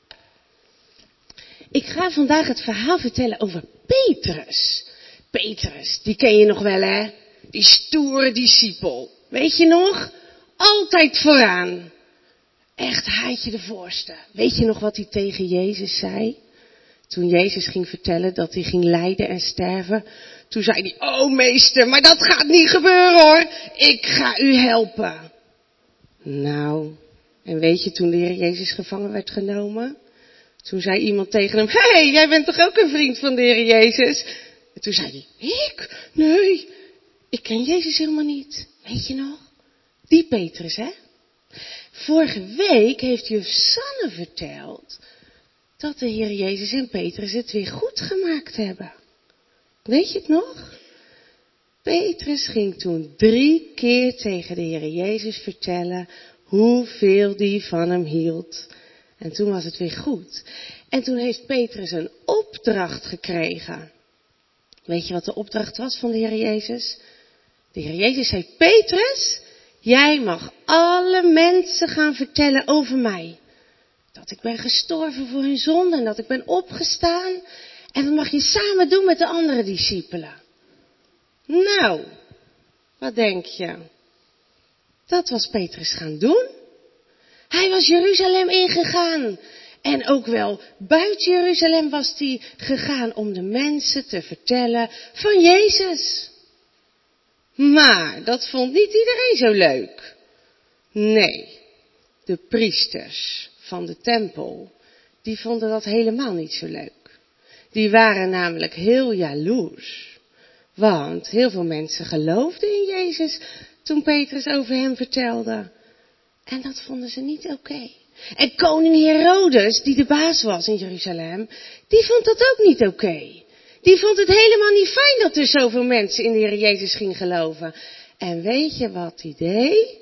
Ik ga vandaag het verhaal vertellen over Petrus. Petrus, die ken je nog wel, hè? Die stoere discipel. Weet je nog? Altijd vooraan. Echt haantje de voorste. Weet je nog wat hij tegen Jezus zei? Toen Jezus ging vertellen dat hij ging lijden en sterven. Toen zei hij, oh meester, maar dat gaat niet gebeuren hoor. Ik ga u helpen. Nou, en weet je toen de Heer Jezus gevangen werd genomen? Toen zei iemand tegen hem, hé, jij bent toch ook een vriend van de Heer Jezus? En toen zei hij, ik? Nee, ik ken Jezus helemaal niet. Weet je nog? Die Petrus, hè? Vorige week heeft juf Sanne verteld dat de Heer Jezus en Petrus het weer goed gemaakt hebben. Weet je het nog? Petrus ging toen 3 keer tegen de Heer Jezus vertellen hoeveel die van hem hield. En toen was het weer goed. En toen heeft Petrus een opdracht gekregen. Weet je wat de opdracht was van de Heer Jezus? De Heer Jezus zei, Petrus, jij mag alle mensen gaan vertellen over mij. Dat ik ben gestorven voor hun zonde en dat ik ben opgestaan. En dat mag je samen doen met de andere discipelen. Nou, wat denk je? Dat was Petrus gaan doen. Hij was Jeruzalem ingegaan. En ook wel buiten Jeruzalem was hij gegaan om de mensen te vertellen van Jezus. Maar dat vond niet iedereen zo leuk. Nee, de priesters van de tempel, die vonden dat helemaal niet zo leuk. Die waren namelijk heel jaloers. Want heel veel mensen geloofden in Jezus toen Petrus over hem vertelde. En dat vonden ze niet oké. En koning Herodes, die de baas was in Jeruzalem, die vond dat ook niet oké. Die vond het helemaal niet fijn dat er zoveel mensen in de Heer Jezus gingen geloven. En weet je wat hij deed?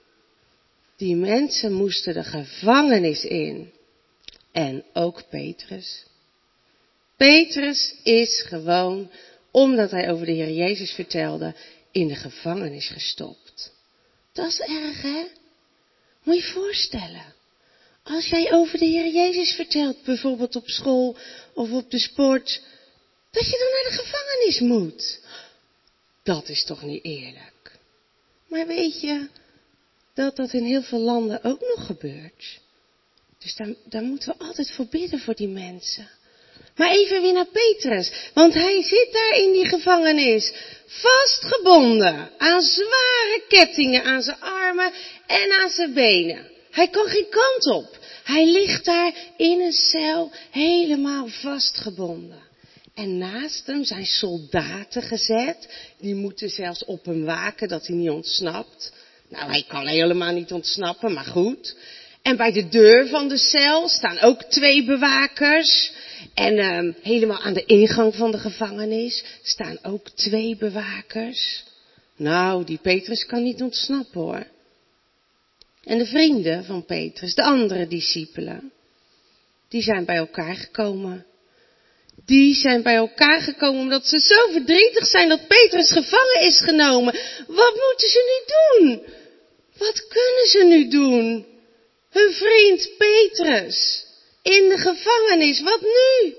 Die mensen moesten de gevangenis in. En ook Petrus. Petrus is gewoon, omdat hij over de Heer Jezus vertelde, in de gevangenis gestopt. Dat is erg, hè? Moet je je voorstellen. Als jij over de Heer Jezus vertelt, bijvoorbeeld op school of op de sport, dat je dan naar de gevangenis moet. Dat is toch niet eerlijk. Maar weet je dat dat in heel veel landen ook nog gebeurt? Dus daar moeten we altijd voor bidden voor die mensen. Maar even weer naar Petrus, want hij zit daar in die gevangenis, vastgebonden aan zware kettingen aan zijn armen en aan zijn benen. Hij kan geen kant op. Hij ligt daar in een cel helemaal vastgebonden. En naast hem zijn soldaten gezet, die moeten zelfs op hem waken dat hij niet ontsnapt. Nou, hij kan helemaal niet ontsnappen, maar goed. En bij de deur van de cel staan ook 2 bewakers. En helemaal aan de ingang van de gevangenis staan ook 2 bewakers. Nou, die Petrus kan niet ontsnappen hoor. En de vrienden van Petrus, de andere discipelen, die zijn bij elkaar gekomen. Die zijn bij elkaar gekomen omdat ze zo verdrietig zijn dat Petrus gevangen is genomen. Wat moeten ze nu doen? Wat kunnen ze nu doen? Hun vriend Petrus in de gevangenis, wat nu?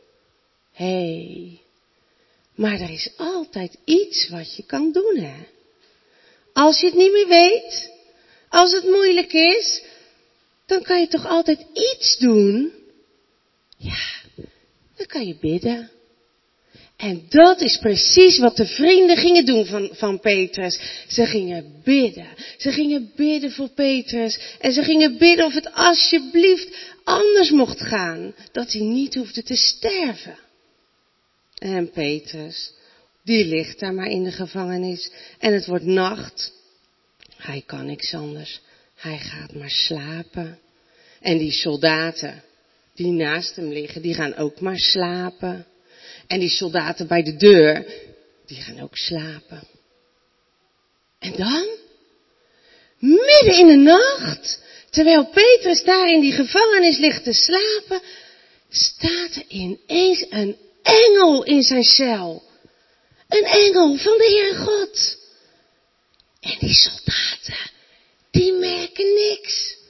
Hé, maar er is altijd iets wat je kan doen, hè? Als je het niet meer weet, als het moeilijk is, dan kan je toch altijd iets doen? Ja, dan kan je bidden. En dat is precies wat de vrienden gingen doen van Petrus. Ze gingen bidden. Ze gingen bidden voor Petrus. En ze gingen bidden of het alsjeblieft anders mocht gaan. Dat hij niet hoefde te sterven. En Petrus, die ligt daar maar in de gevangenis. En het wordt nacht. Hij kan niks anders. Hij gaat maar slapen. En die soldaten die naast hem liggen, die gaan ook maar slapen. En die soldaten bij de deur, die gaan ook slapen. En dan, midden in de nacht, terwijl Petrus daar in die gevangenis ligt te slapen, staat er ineens een engel in zijn cel. Een engel van de Heere God. En die soldaten, die merken niks.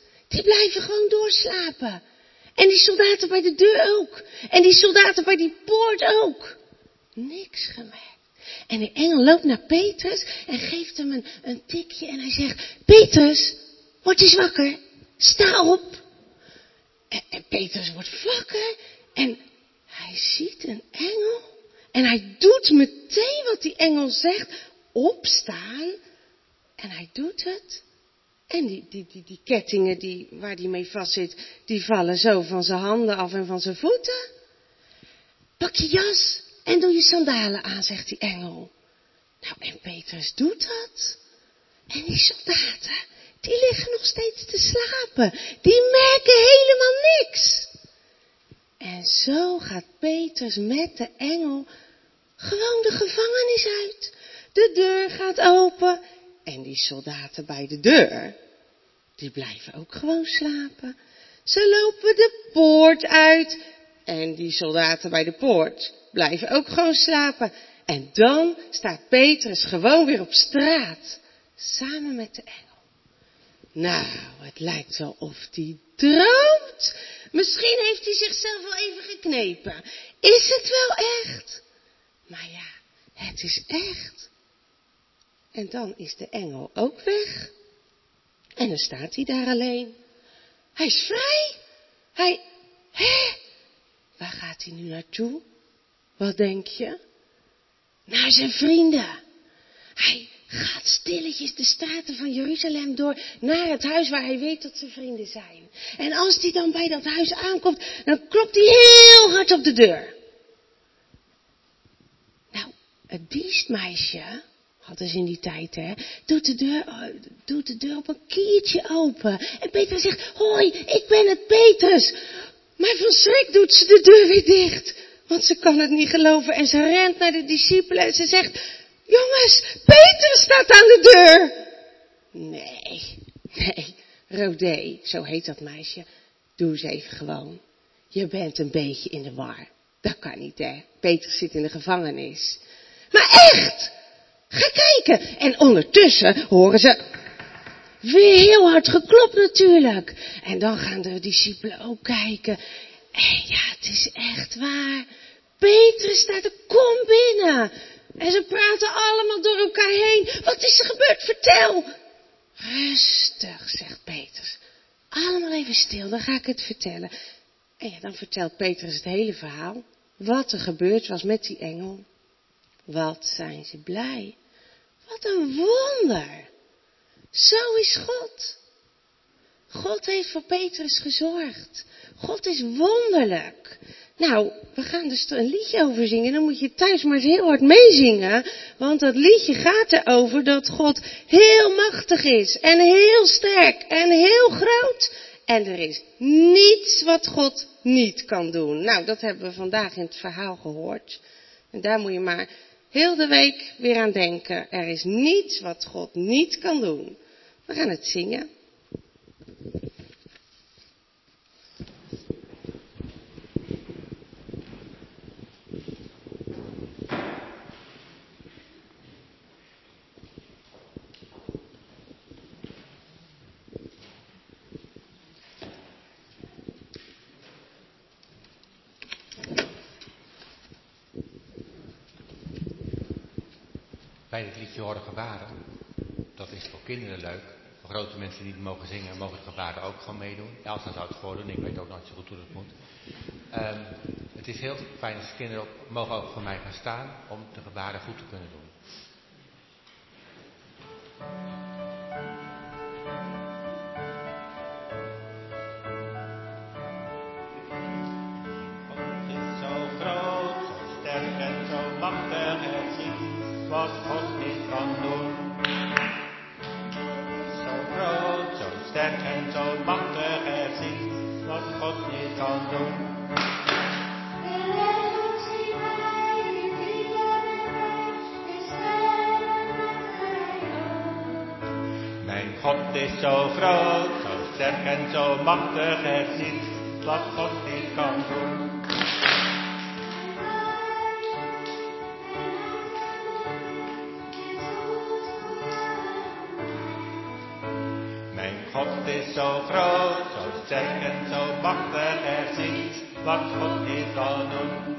doorslapen. En die soldaten bij de deur ook. En die soldaten bij die poort ook. Niks gemerkt. En de engel loopt naar Petrus en geeft hem een tikje en hij zegt, Petrus, word eens wakker. Sta op. En Petrus wordt wakker en hij ziet een engel. En hij doet meteen wat die engel zegt. Opstaan. En hij doet het. En die kettingen waar die mee vast zit, die vallen zo van zijn handen af en van zijn voeten. Pak je jas en doe je sandalen aan, zegt die engel. Nou, en Petrus doet dat. En die soldaten, die liggen nog steeds te slapen. Die merken helemaal niks. En zo gaat Petrus met de engel gewoon de gevangenis uit. De deur gaat open. En die soldaten bij de deur, die blijven ook gewoon slapen. Ze lopen de poort uit. En die soldaten bij de poort blijven ook gewoon slapen. En dan staat Petrus gewoon weer op straat. Samen met de engel. Nou, het lijkt wel of die droomt. Misschien heeft hij zichzelf wel even geknepen. Is het wel echt? Maar ja, het is echt. En dan is de engel ook weg. En dan staat hij daar alleen. Hij is vrij. Waar gaat hij nu naartoe? Wat denk je? Naar zijn vrienden. Hij gaat stilletjes de straten van Jeruzalem door naar het huis waar hij weet dat zijn vrienden zijn. En als hij dan bij dat huis aankomt, dan klopt hij heel hard op de deur. Nou, het dienstmeisje, hadden ze in die tijd, doet de deur op een kiertje open. En Petrus zegt, hoi, ik ben het Petrus. Maar van schrik doet ze de deur weer dicht. Want ze kan het niet geloven en ze rent naar de discipelen en ze zegt, jongens, Petrus staat aan de deur. Nee, Rodé, zo heet dat meisje. Doe eens even gewoon. Je bent een beetje in de war. Dat kan niet, hè. Petrus zit in de gevangenis. Maar echt! Ga kijken. En ondertussen horen ze weer heel hard geklopt natuurlijk. En dan gaan de discipelen ook kijken. En ja, het is echt waar. Petrus staat er, kom binnen. En ze praten allemaal door elkaar heen. Wat is er gebeurd? Vertel. Rustig, zegt Petrus. Allemaal even stil, dan ga ik het vertellen. En ja, dan vertelt Petrus het hele verhaal. Wat er gebeurd was met die engel. Wat zijn ze blij. Wat een wonder. Zo is God. God heeft voor Petrus gezorgd. God is wonderlijk. Nou, we gaan dus een liedje over zingen. Dan moet je thuis maar eens heel hard meezingen. Want dat liedje gaat erover dat God heel machtig is. En heel sterk. En heel groot. En er is niets wat God niet kan doen. Nou, dat hebben we vandaag in het verhaal gehoord. En daar moet je maar heel de week weer aan denken. Er is niets wat God niet kan doen. We gaan het zingen. Bij dit liedje horen gebaren. Dat is voor kinderen leuk. Voor grote mensen die niet mogen zingen, mogen de gebaren ook gewoon meedoen. Elsa zou het voordoen, ik weet ook nooit zo goed hoe dat moet. Het is heel fijn als kinderen ook, mogen ook voor mij gaan staan om de gebaren goed te kunnen doen. God is zo groot, zo sterk en zo machtig en ziet wat God niet kan doen. Zo groot, zo sterk en zo machtig en ziet wat God niet kan doen. Mijn God is zo groot, zo sterk en zo machtig, er ziet wat God niet kan doen. Mijn God is zo groot, zo sterk en zo machtig, er is niets wat God niet kan doen.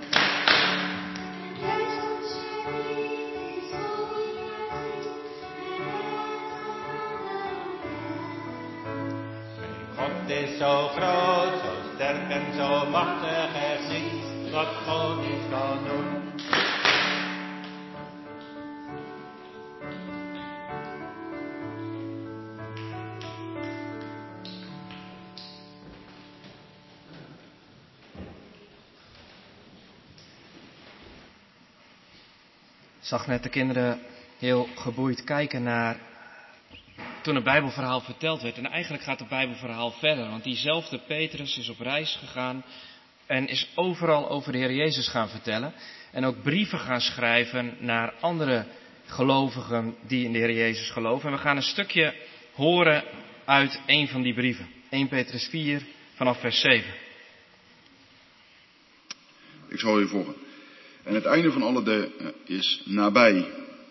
God is zo groot, zo sterk en zo machtig, er is niets wat God niet kan doen. Ik zag net de kinderen heel geboeid kijken naar toen het Bijbelverhaal verteld werd. En eigenlijk gaat het Bijbelverhaal verder. Want diezelfde Petrus is op reis gegaan en is overal over de Heer Jezus gaan vertellen. En ook brieven gaan schrijven naar andere gelovigen die in de Heer Jezus geloven. En we gaan een stukje horen uit een van die brieven. 1 Petrus 4 vanaf vers 7. Ik zal je volgen. En het einde van alle dingen is nabij.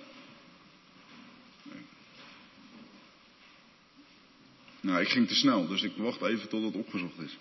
Nou, ik ging te snel, dus ik wacht even tot het opgezocht is.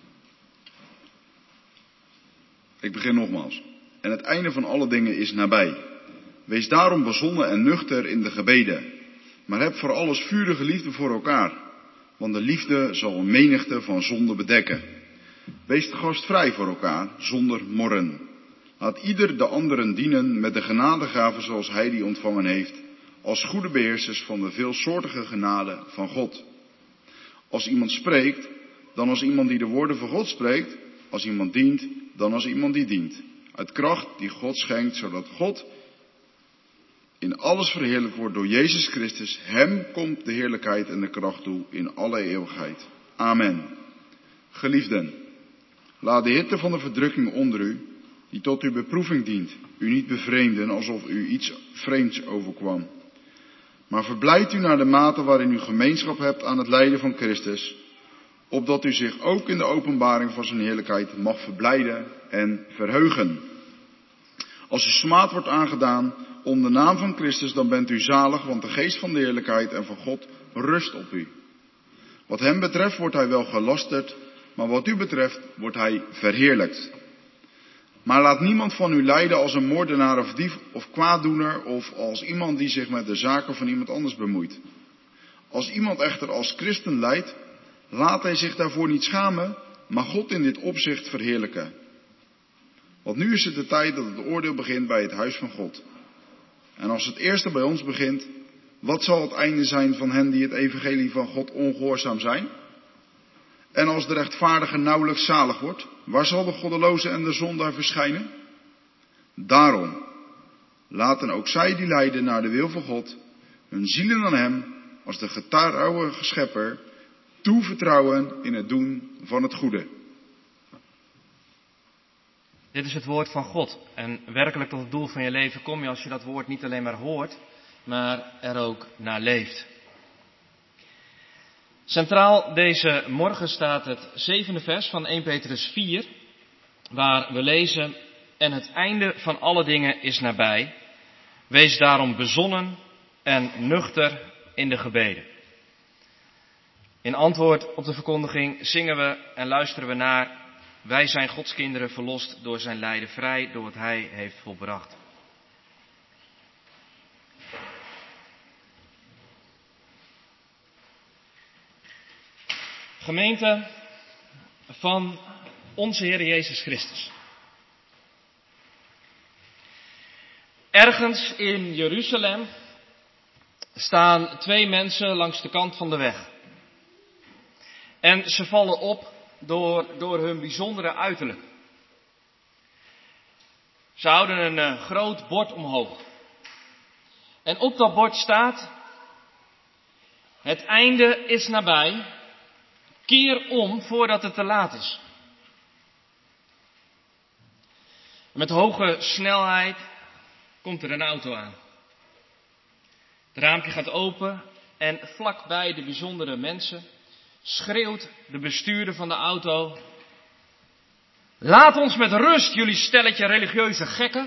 Ik begin nogmaals. En het einde van alle dingen is nabij. Wees daarom bezonnen en nuchter in de gebeden. Maar heb voor alles vurige liefde voor elkaar. Want de liefde zal een menigte van zonden bedekken. Wees gastvrij voor elkaar, zonder morren. Laat ieder de anderen dienen met de genadegaven zoals hij die ontvangen heeft, als goede beheersers van de veelsoortige genade van God. Als iemand spreekt, dan als iemand die de woorden van God spreekt. Als iemand dient, dan als iemand die dient. Uit kracht die God schenkt, zodat God in alles verheerlijkt wordt door Jezus Christus. Hem komt de heerlijkheid en de kracht toe in alle eeuwigheid. Amen. Geliefden, laat de hitte van de verdrukking onder u, die tot uw beproeving dient, u niet bevreemden alsof u iets vreemds overkwam. Maar verblijd u naar de mate waarin u gemeenschap hebt aan het lijden van Christus, opdat u zich ook in de openbaring van zijn heerlijkheid mag verblijden en verheugen. Als u smaad wordt aangedaan om de naam van Christus, dan bent u zalig, want de geest van de heerlijkheid en van God rust op u. Wat hem betreft wordt hij wel gelasterd, maar wat u betreft wordt hij verheerlijkt. Maar laat niemand van u lijden als een moordenaar of dief of kwaaddoener of als iemand die zich met de zaken van iemand anders bemoeit. Als iemand echter als christen lijdt, laat hij zich daarvoor niet schamen, maar God in dit opzicht verheerlijken. Want nu is het de tijd dat het oordeel begint bij het huis van God. En als het eerste bij ons begint, wat zal het einde zijn van hen die het evangelie van God ongehoorzaam zijn? En als de rechtvaardige nauwelijks zalig wordt, waar zal de goddeloze en de zondaar verschijnen? Daarom, laten ook zij die lijden naar de wil van God, hun zielen aan hem, als de getrouwe schepper, toevertrouwen in het doen van het goede. Dit is het woord van God. En werkelijk tot het doel van je leven kom je als je dat woord niet alleen maar hoort, maar er ook naar leeft. Centraal deze morgen staat het 7e vers van 1 Petrus 4, waar we lezen: en het einde van alle dingen is nabij. Wees daarom bezonnen en nuchter in de gebeden. In antwoord op de verkondiging zingen we en luisteren we naar: wij zijn Gods kinderen, verlost door zijn lijden, vrij door wat hij heeft volbracht. Gemeente van onze Heer Jezus Christus. Ergens in Jeruzalem staan twee mensen langs de kant van de weg. En ze vallen op door hun bijzondere uiterlijk. Ze houden een groot bord omhoog. En op dat bord staat: het einde is nabij. Keer om voordat het te laat is. Met hoge snelheid komt er een auto aan. Het raampje gaat open en vlakbij de bijzondere mensen schreeuwt de bestuurder van de auto: laat ons met rust, jullie stelletje religieuze gekken.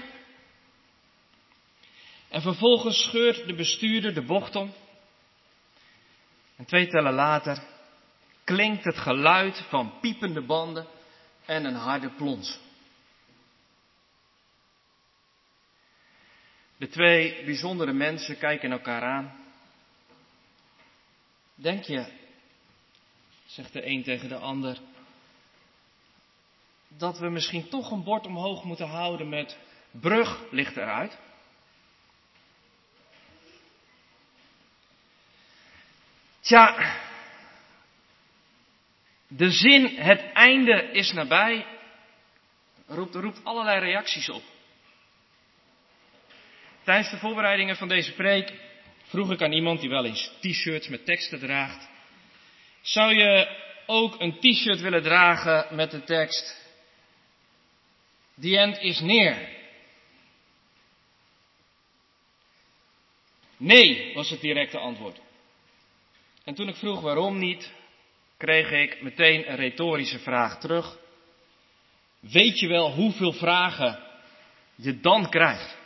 En vervolgens scheurt de bestuurder de bocht om. En 2 tellen later klinkt het geluid van piepende banden en een harde plons. De twee bijzondere mensen kijken elkaar aan. Denk je, zegt de een tegen de ander, dat we misschien toch een bord omhoog moeten houden met brug ligt eruit? Tja, de zin het einde is nabij roept allerlei reacties op. Tijdens de voorbereidingen van deze preek vroeg ik aan iemand die wel eens t-shirts met teksten draagt: zou je ook een t-shirt willen dragen met de tekst The end is near? Nee, was het directe antwoord. En toen ik vroeg waarom niet, kreeg ik meteen een retorische vraag terug. Weet je wel hoeveel vragen je dan krijgt?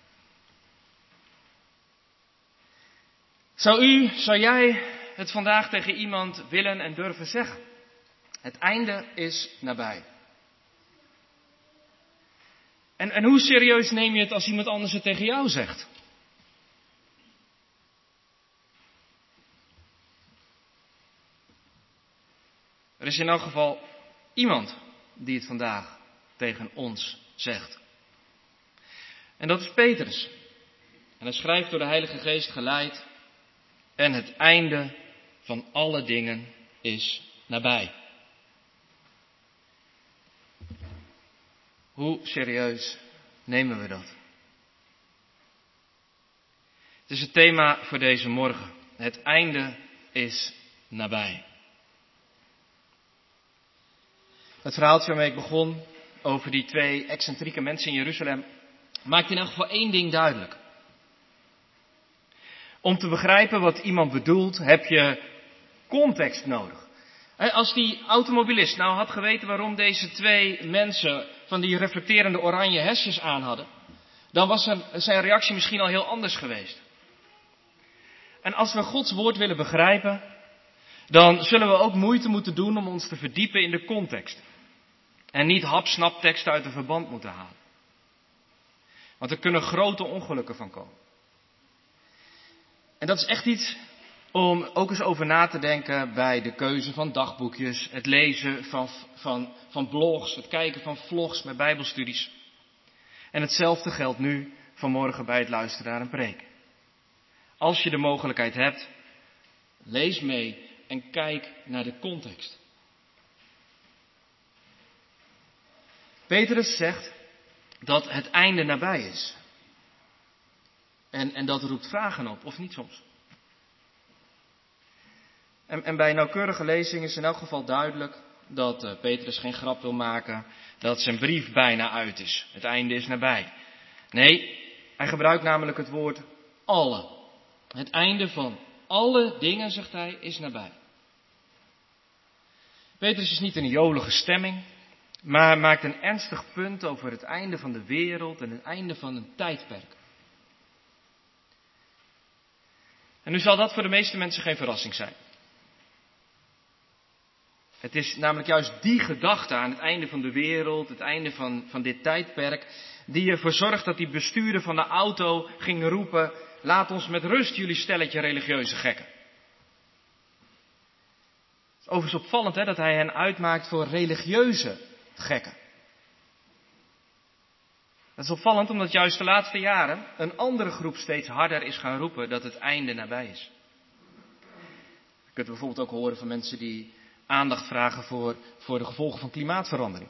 Zou jij het vandaag tegen iemand willen en durven zeggen? Het einde is nabij. En hoe serieus neem je het als iemand anders het tegen jou zegt? Er is in elk geval iemand die het vandaag tegen ons zegt. En dat is Petrus. En hij schrijft door de Heilige Geest geleid. En het einde van alle dingen is nabij. Hoe serieus nemen we dat? Het is het thema voor deze morgen. Het einde is nabij. Het verhaaltje waarmee ik begon over die twee excentrieke mensen in Jeruzalem maakt in elk geval één ding duidelijk. Om te begrijpen wat iemand bedoelt, heb je context nodig. Als die automobilist nou had geweten waarom deze twee mensen van die reflecterende oranje hesjes aan hadden, dan was zijn reactie misschien al heel anders geweest. En als we Gods woord willen begrijpen, dan zullen we ook moeite moeten doen om ons te verdiepen in de context. En niet hapsnap teksten uit een verband moeten halen. Want er kunnen grote ongelukken van komen. En dat is echt iets om ook eens over na te denken bij de keuze van dagboekjes, het lezen van blogs, het kijken van vlogs met bijbelstudies. En hetzelfde geldt nu vanmorgen bij het luisteren naar een preek. Als je de mogelijkheid hebt, lees mee en kijk naar de context. Petrus zegt dat het einde nabij is. En dat roept vragen op, of niet soms? En bij nauwkeurige lezing is in elk geval duidelijk dat Petrus geen grap wil maken dat zijn brief bijna uit is. Het einde is nabij. Nee, hij gebruikt namelijk het woord alle. Het einde van alle dingen, zegt hij, is nabij. Petrus is niet in een jolige stemming, maar maakt een ernstig punt over het einde van de wereld en het einde van een tijdperk. En nu zal dat voor de meeste mensen geen verrassing zijn. Het is namelijk juist die gedachte aan het einde van de wereld, het einde van dit tijdperk, die ervoor zorgt dat die bestuurder van de auto ging roepen: laat ons met rust, jullie stelletje religieuze gekken. Het is overigens opvallend dat hij hen uitmaakt voor religieuze gekken. Dat is opvallend omdat juist de laatste jaren een andere groep steeds harder is gaan roepen dat het einde nabij is. Je kunt bijvoorbeeld ook horen van mensen die aandacht vragen voor de gevolgen van klimaatverandering.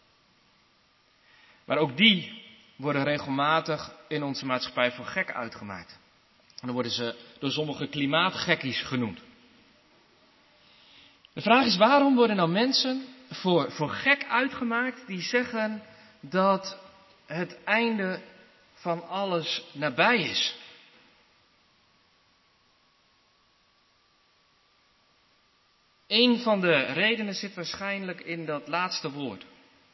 Maar ook die worden regelmatig in onze maatschappij voor gek uitgemaakt. En dan worden ze door sommige klimaatgekkies genoemd. De vraag is, waarom worden nou mensen voor gek uitgemaakt die zeggen dat het einde van alles nabij is? Een van de redenen zit waarschijnlijk in dat laatste woord.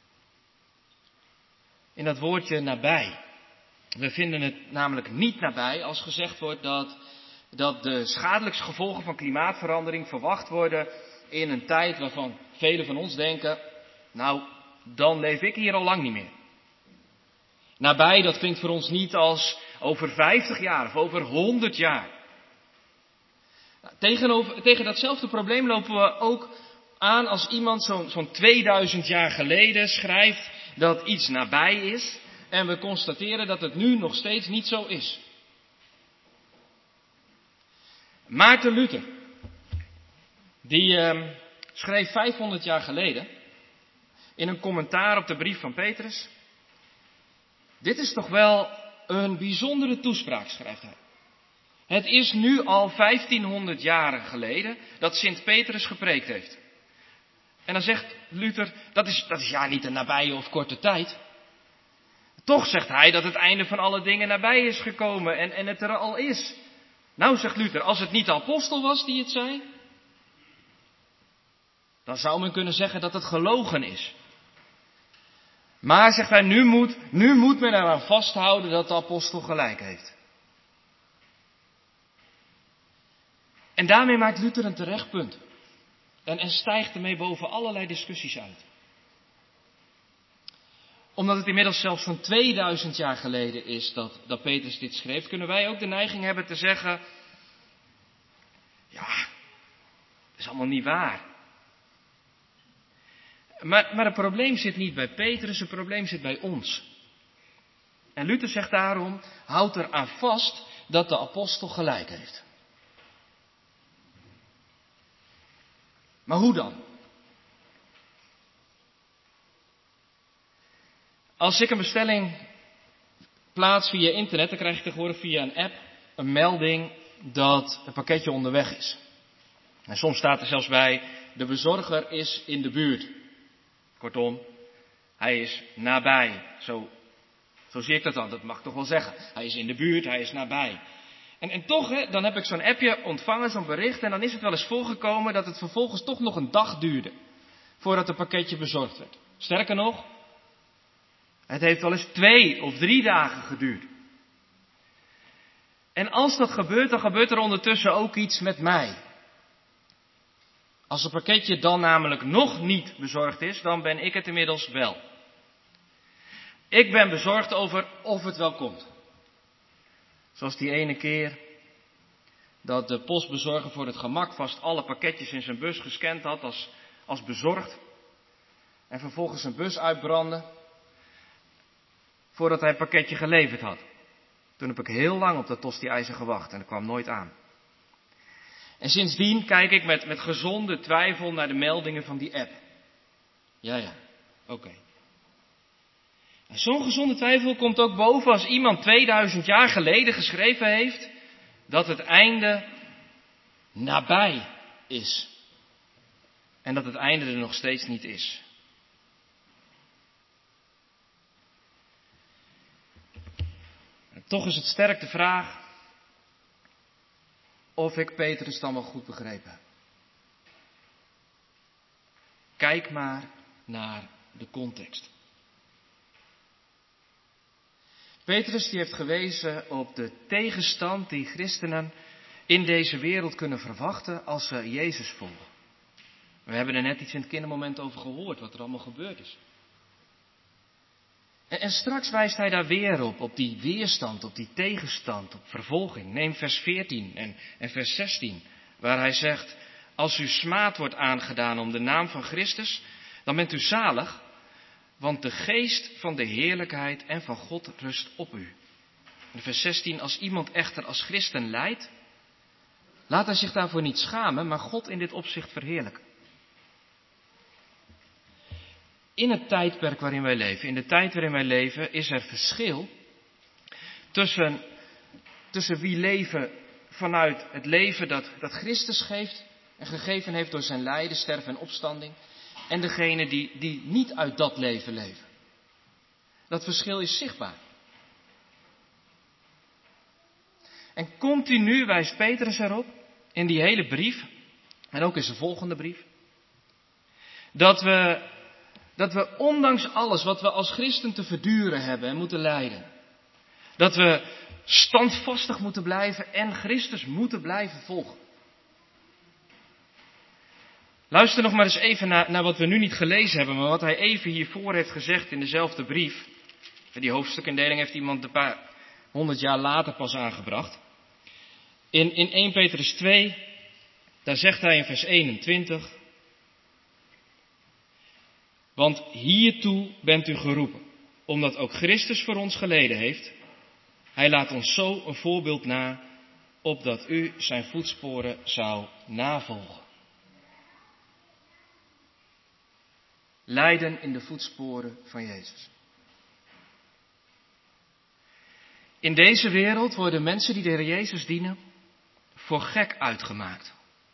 In dat woordje nabij. We vinden het namelijk niet nabij als gezegd wordt dat dat de schadelijkste gevolgen van klimaatverandering verwacht worden in een tijd waarvan velen van ons denken, nou, dan leef ik hier al lang niet meer. Nabij, dat klinkt voor ons niet als over 50 jaar of over 100 jaar. Tegen datzelfde probleem lopen we ook aan als iemand zo'n 2000 jaar geleden schrijft dat iets nabij is en we constateren dat het nu nog steeds niet zo is. Maarten Luther, die schreef 500 jaar geleden in een commentaar op de brief van Petrus: dit is toch wel een bijzondere toespraak, schrijft hij. Het is nu al 1500 jaren geleden dat Sint Petrus gepreekt heeft. En dan zegt Luther, dat is ja niet een nabije of korte tijd. Toch zegt hij dat het einde van alle dingen nabij is gekomen en het er al is. Nou, zegt Luther, als het niet de apostel was die het zei, dan zou men kunnen zeggen dat het gelogen is. Maar, zegt hij, nu moet men eraan vasthouden dat de apostel gelijk heeft. En daarmee maakt Luther een terecht punt. En stijgt ermee boven allerlei discussies uit. Omdat het inmiddels zelfs zo'n 2000 jaar geleden is dat Petrus dit schreef, kunnen wij ook de neiging hebben te zeggen, ja, dat is allemaal niet waar. Maar het probleem zit niet bij Petrus, het probleem zit bij ons. En Luther zegt daarom, houd er aan vast dat de apostel gelijk heeft. Maar hoe dan? Als ik een bestelling plaats via internet, dan krijg ik tegenwoordig via een app een melding dat een pakketje onderweg is. En soms staat er zelfs bij, de bezorger is in de buurt. Kortom, hij is nabij. Zo zie ik dat dan, dat mag ik toch wel zeggen. Hij is in de buurt, hij is nabij. En toch, dan heb ik zo'n appje ontvangen, zo'n bericht, en dan is het wel eens voorgekomen dat het vervolgens toch nog een dag duurde voordat het pakketje bezorgd werd. Sterker nog, het heeft wel eens 2 of 3 dagen geduurd. En als dat gebeurt, dan gebeurt er ondertussen ook iets met mij. Als het pakketje dan namelijk nog niet bezorgd is, dan ben ik het inmiddels wel. Ik ben bezorgd over of het wel komt. Zoals die ene keer dat de postbezorger voor het gemak vast alle pakketjes in zijn bus gescand had als bezorgd. En vervolgens zijn bus uitbrandde voordat hij het pakketje geleverd had. Toen heb ik heel lang op dat tosti-ijzer gewacht en dat kwam nooit aan. En sindsdien kijk ik met gezonde twijfel naar de meldingen van die app. Ja, oké. En zo'n gezonde twijfel komt ook boven als iemand 2000 jaar geleden geschreven heeft dat het einde nabij is. En dat het einde er nog steeds niet is. En toch is het sterk de vraag of ik Petrus dan wel goed begrepen heb. Kijk maar naar de context. Petrus die heeft gewezen op de tegenstand die christenen in deze wereld kunnen verwachten als ze Jezus volgen. We hebben er net iets in het kindermoment over gehoord, wat er allemaal gebeurd is. En straks wijst hij daar weer op die weerstand, op die tegenstand, op vervolging. Neem vers 14 en vers 16, waar hij zegt, als u smaad wordt aangedaan om de naam van Christus, dan bent u zalig, want de geest van de heerlijkheid en van God rust op u. In vers 16, als iemand echter als christen lijdt, laat hij zich daarvoor niet schamen, maar God in dit opzicht verheerlijken. In het tijdperk waarin wij leven, in de tijd waarin wij leven, is er verschil tussen wie leven vanuit het leven dat Christus geeft en gegeven heeft door zijn lijden, sterven en opstanding, en degene die niet uit dat leven leven. Dat verschil is zichtbaar. En continu wijst Petrus erop, in die hele brief, en ook in zijn volgende brief, dat we ondanks alles wat we als christen te verduren hebben en moeten lijden, dat we standvastig moeten blijven en Christus moeten blijven volgen. Luister nog maar eens even naar wat we nu niet gelezen hebben, maar wat hij even hiervoor heeft gezegd in dezelfde brief. Die hoofdstukindeling heeft iemand een paar 100 jaar later pas aangebracht. In 1 Petrus 2, daar zegt hij in vers 21. Want hiertoe bent u geroepen, omdat ook Christus voor ons geleden heeft. Hij laat ons zo een voorbeeld na, opdat u zijn voetsporen zou navolgen. Lijden in de voetsporen van Jezus. In deze wereld worden mensen die de Heer Jezus dienen voor gek uitgemaakt.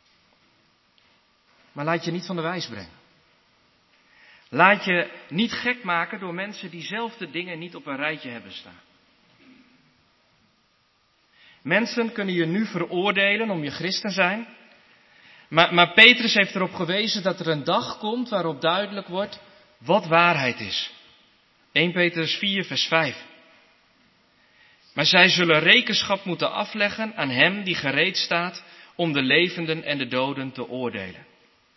Maar laat je niet van de wijs brengen. Laat je niet gek maken door mensen die zelf de dingen niet op een rijtje hebben staan. Mensen kunnen je nu veroordelen om je christen zijn. Maar Petrus heeft erop gewezen dat er een dag komt waarop duidelijk wordt wat waarheid is. 1 Petrus 4 vers 5. Maar zij zullen rekenschap moeten afleggen aan hem die gereed staat om de levenden en de doden te oordelen.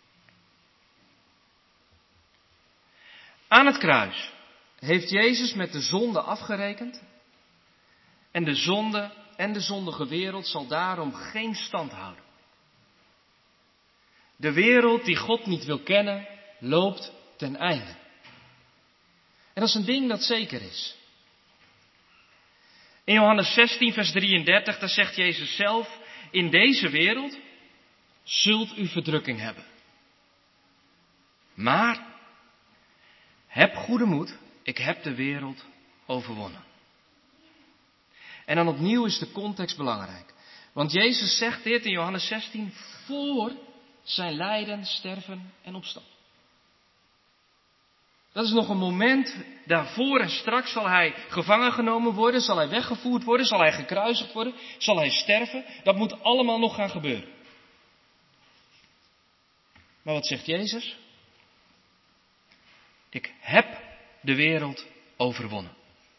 Aan het kruis heeft Jezus met de zonde afgerekend. En de zonde en de zondige wereld zal daarom geen stand houden. De wereld die God niet wil kennen, loopt ten einde. En dat is een ding dat zeker is. In Johannes 16 vers 33, daar zegt Jezus zelf, in deze wereld zult u verdrukking hebben. Maar heb goede moed, ik heb de wereld overwonnen. En dan opnieuw is de context belangrijk. Want Jezus zegt dit in Johannes 16 voor zijn lijden, sterven en opstaan. Dat is nog een moment daarvoor en straks zal hij gevangen genomen worden, zal hij weggevoerd worden, zal hij gekruisigd worden, zal hij sterven. Dat moet allemaal nog gaan gebeuren. Maar wat zegt Jezus? Ik heb de wereld overwonnen.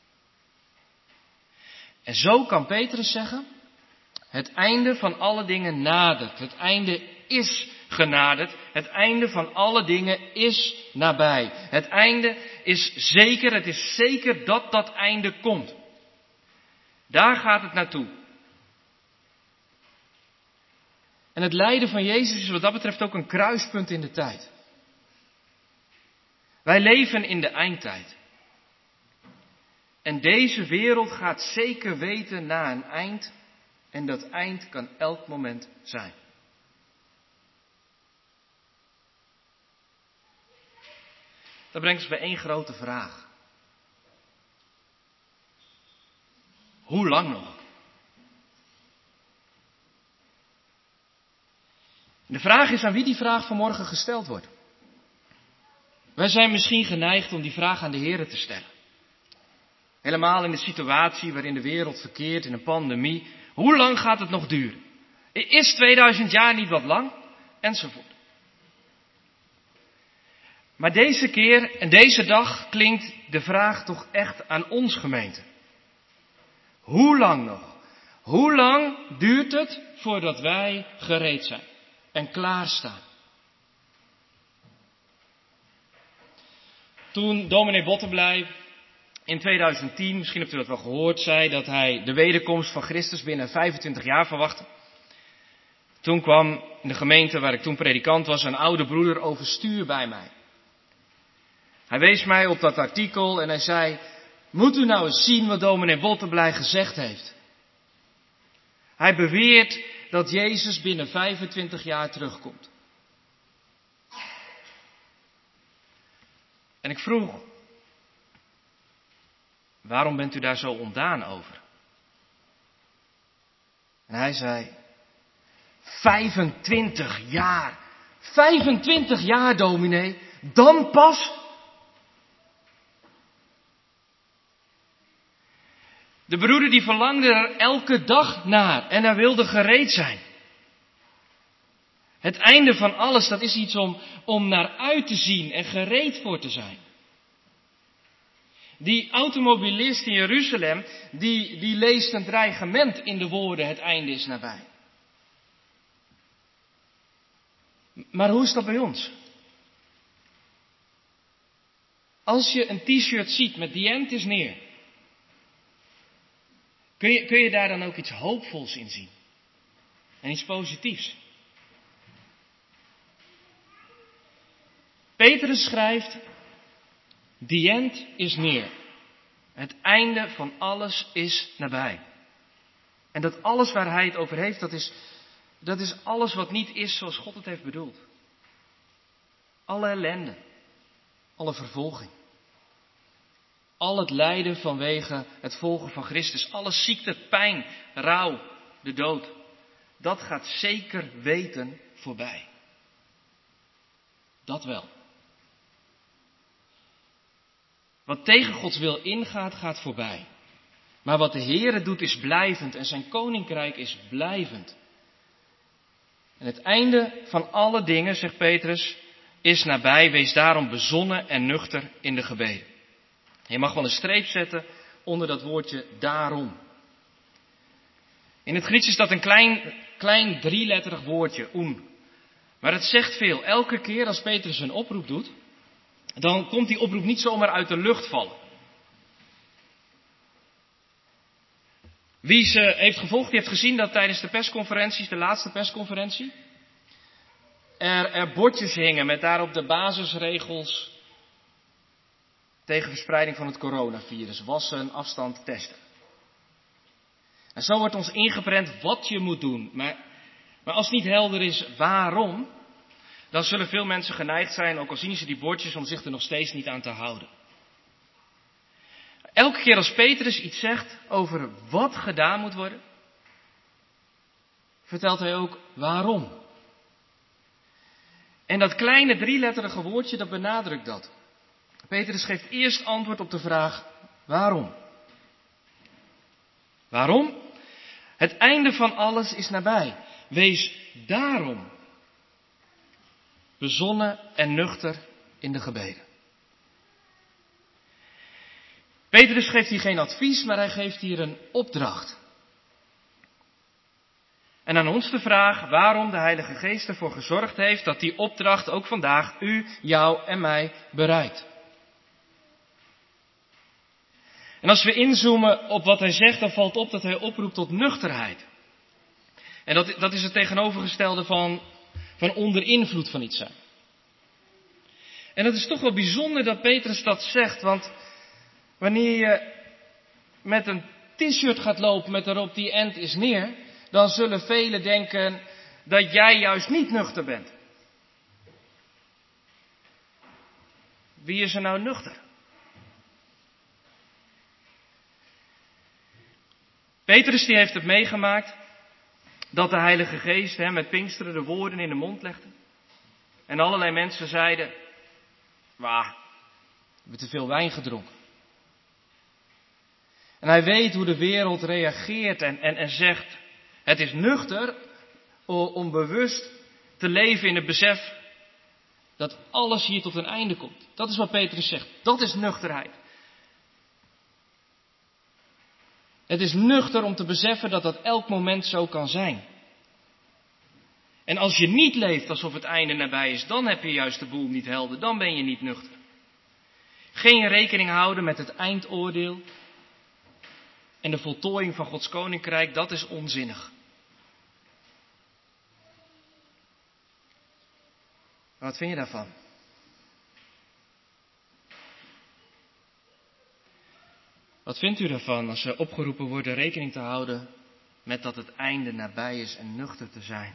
En zo kan Petrus zeggen, het einde van alle dingen nadert. Het einde is genaderd. Het einde van alle dingen is nabij. Het einde is zeker. Het is zeker dat dat einde komt. Daar gaat het naartoe. En het lijden van Jezus is wat dat betreft ook een kruispunt in de tijd. Wij leven in de eindtijd. En deze wereld gaat zeker weten na een eind. En dat eind kan elk moment zijn. Dat brengt ons bij één grote vraag. Hoe lang nog? De vraag is aan wie die vraag vanmorgen gesteld wordt. Wij zijn misschien geneigd om die vraag aan de Heer te stellen. Helemaal in de situatie waarin de wereld verkeert, in een pandemie. Hoe lang gaat het nog duren? Is 2000 jaar niet wat lang? Enzovoort. Maar deze keer en deze dag klinkt de vraag toch echt aan ons gemeente. Hoe lang nog? Hoe lang duurt het voordat wij gereed zijn en klaarstaan? Toen dominee Bottenblij in 2010, misschien hebt u dat wel gehoord, zei dat hij de wederkomst van Christus binnen 25 jaar verwachtte. Toen kwam in de gemeente waar ik toen predikant was een oude broeder overstuur bij mij. Hij wees mij op dat artikel en hij zei, moet u nou eens zien wat dominee Bottenblij gezegd heeft. Hij beweert dat Jezus binnen 25 jaar terugkomt. En ik vroeg, waarom bent u daar zo ontdaan over? En hij zei, 25 jaar. 25 jaar, dominee. Dan pas. De broeder die verlangde er elke dag naar en hij wilde gereed zijn. Het einde van alles, dat is iets om naar uit te zien en gereed voor te zijn. Die automobilist in Jeruzalem, die leest een dreigement in de woorden: het einde is nabij. Maar hoe is dat bij ons? Als je een t-shirt ziet met The End is Near, kun je daar dan ook iets hoopvols in zien? En iets positiefs? Petrus schrijft: The end is near. Het einde van alles is nabij. En dat alles waar hij het over heeft, dat is alles wat niet is zoals God het heeft bedoeld. Alle ellende, alle vervolging, al het lijden vanwege het volgen van Christus, alle ziekte, pijn, rouw, de dood, dat gaat zeker weten voorbij. Dat wel. Wat tegen Gods wil ingaat, gaat voorbij. Maar wat de Heere doet is blijvend en zijn koninkrijk is blijvend. En het einde van alle dingen, zegt Petrus, is nabij. Wees daarom bezonnen en nuchter in de gebeden. Je mag wel een streep zetten onder dat woordje daarom. In het Grieks is dat een klein drieletterig woordje, oen. Maar het zegt veel. Elke keer als Petrus een oproep doet, dan komt die oproep niet zomaar uit de lucht vallen. Wie ze heeft gevolgd, die heeft gezien dat tijdens de persconferenties, de laatste persconferentie, er bordjes hingen met daarop de basisregels tegen verspreiding van het coronavirus. Wassen, afstand, testen. En zo wordt ons ingeprent wat je moet doen. Maar als het niet helder is waarom, dan zullen veel mensen geneigd zijn, ook al zien ze die bordjes, om zich er nog steeds niet aan te houden. Elke keer als Petrus iets zegt over wat gedaan moet worden, vertelt hij ook waarom. En dat kleine drieletterige woordje, dat benadrukt dat. Petrus geeft eerst antwoord op de vraag waarom. Waarom? Het einde van alles is nabij. Wees daarom bezonnen en nuchter in de gebeden. Petrus geeft hier geen advies, maar hij geeft hier een opdracht. En aan ons de vraag waarom de Heilige Geest ervoor gezorgd heeft dat die opdracht ook vandaag u, jou en mij bereikt. En als we inzoomen op wat hij zegt, dan valt op dat hij oproept tot nuchterheid. En dat is het tegenovergestelde van onder invloed van iets zijn. En het is toch wel bijzonder dat Petrus dat zegt, want wanneer je met een t-shirt gaat lopen met erop die end is neer, dan zullen velen denken dat jij juist niet nuchter bent. Wie is er nou nuchter? Petrus die heeft het meegemaakt dat de Heilige Geest hem met Pinksteren de woorden in de mond legde. En allerlei mensen zeiden, we hebben te veel wijn gedronken. En hij weet hoe de wereld reageert en zegt, het is nuchter om bewust te leven in het besef dat alles hier tot een einde komt. Dat is wat Petrus zegt, dat is nuchterheid. Het is nuchter om te beseffen dat dat elk moment zo kan zijn. En als je niet leeft alsof het einde nabij is, dan heb je juist de boel niet helder, dan ben je niet nuchter. Geen rekening houden met het eindoordeel en de voltooiing van Gods koninkrijk, dat is onzinnig. Maar wat vind je daarvan? Wat vindt u daarvan als we opgeroepen worden rekening te houden met dat het einde nabij is en nuchter te zijn?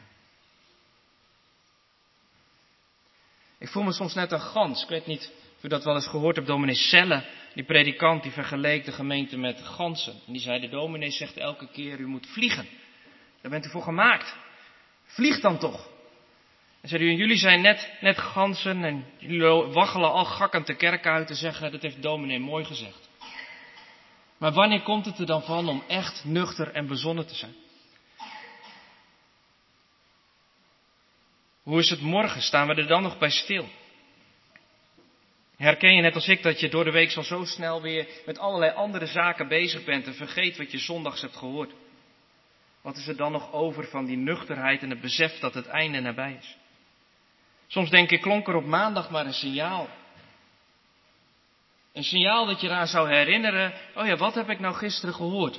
Ik voel me soms net een gans. Ik weet niet of u dat wel eens gehoord hebt. Dominee Selle, die predikant, die vergeleek de gemeente met ganzen. En die zei, de dominee zegt elke keer, u moet vliegen. Daar bent u voor gemaakt. Vlieg dan toch. En zei u, jullie zijn net ganzen en jullie waggelen al gakkend de kerk uit te zeggen, dat heeft dominee mooi gezegd. Maar wanneer komt het er dan van om echt nuchter en bezonnen te zijn? Hoe is het morgen? Staan we er dan nog bij stil? Herken je net als ik dat je door de week al zo snel weer met allerlei andere zaken bezig bent en vergeet wat je zondags hebt gehoord? Wat is er dan nog over van die nuchterheid en het besef dat het einde nabij is? Soms denk ik, klonk er op maandag maar een signaal. Een signaal dat je eraan zou herinneren, oh ja, wat heb ik nou gisteren gehoord?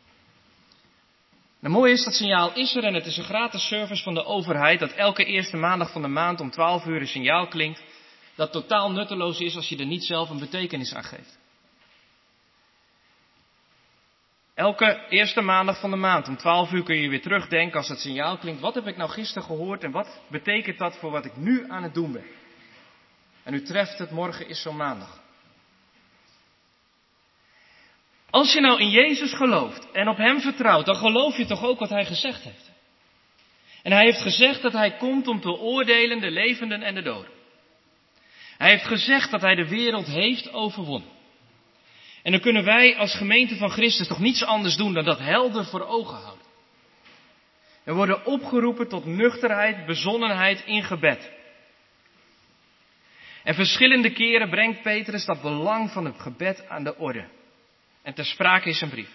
Nou, mooi is, dat signaal is er en het is een gratis service van de overheid dat elke eerste maandag van de maand om 12 uur een signaal klinkt dat totaal nutteloos is als je er niet zelf een betekenis aan geeft. Elke eerste maandag van de maand om 12 uur kun je weer terugdenken als het signaal klinkt. Wat heb ik nou gisteren gehoord en wat betekent dat voor wat ik nu aan het doen ben? En u treft het, morgen is zo'n maandag. Als je nou in Jezus gelooft en op Hem vertrouwt, dan geloof je toch ook wat Hij gezegd heeft. En Hij heeft gezegd dat Hij komt om te oordelen de levenden en de doden. Hij heeft gezegd dat Hij de wereld heeft overwonnen. En dan kunnen wij als gemeente van Christus toch niets anders doen dan dat helder voor ogen houden. We worden opgeroepen tot nuchterheid, bezonnenheid in gebed. En verschillende keren brengt Petrus dat belang van het gebed aan de orde. En ter sprake is zijn brief.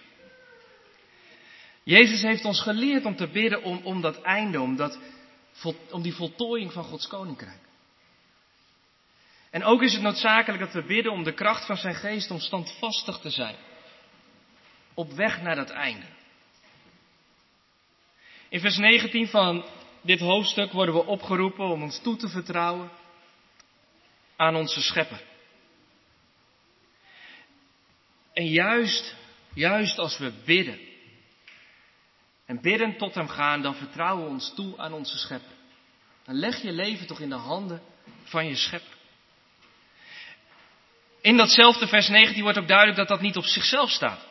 Jezus heeft ons geleerd om te bidden om dat einde, om die voltooiing van Gods koninkrijk. En ook is het noodzakelijk dat we bidden om de kracht van zijn geest om standvastig te zijn. Op weg naar dat einde. In vers 19 van dit hoofdstuk worden we opgeroepen om ons toe te vertrouwen aan onze Schepper. En juist als we bidden en bidden tot Hem gaan, dan vertrouwen we ons toe aan onze Schepper. Dan leg je leven toch in de handen van je Schepper. In datzelfde vers 19 wordt ook duidelijk dat dat niet op zichzelf staat.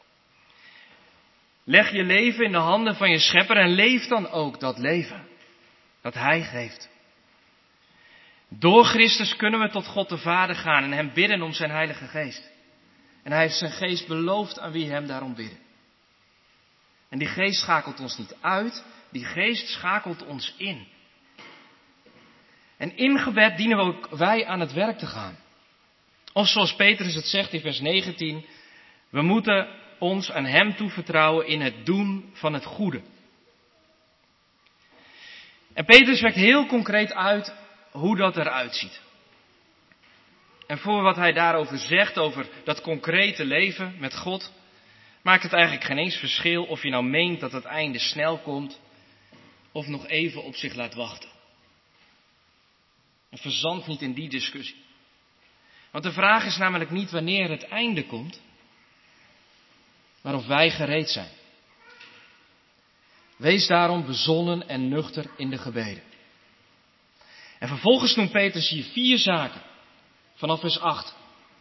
Leg je leven in de handen van je Schepper en leef dan ook dat leven dat Hij geeft. Door Christus kunnen we tot God de Vader gaan en Hem bidden om zijn Heilige Geest. En Hij heeft zijn Geest beloofd aan wie Hem daarom bidden. En die Geest schakelt ons niet uit, die Geest schakelt ons in. En in gebed dienen we ook wij aan het werk te gaan. Of zoals Petrus het zegt in vers 19, we moeten ons aan Hem toevertrouwen in het doen van het goede. En Petrus werkt heel concreet uit hoe dat eruit ziet. En voor wat hij daarover zegt, over dat concrete leven met God, maakt het eigenlijk geen eens verschil of je nou meent dat het einde snel komt of nog even op zich laat wachten. En verzand niet in die discussie. Want de vraag is namelijk niet wanneer het einde komt, maar of wij gereed zijn. Wees daarom bezonnen en nuchter in de gebeden. En vervolgens noemt Petrus hier 4 zaken, vanaf vers 8.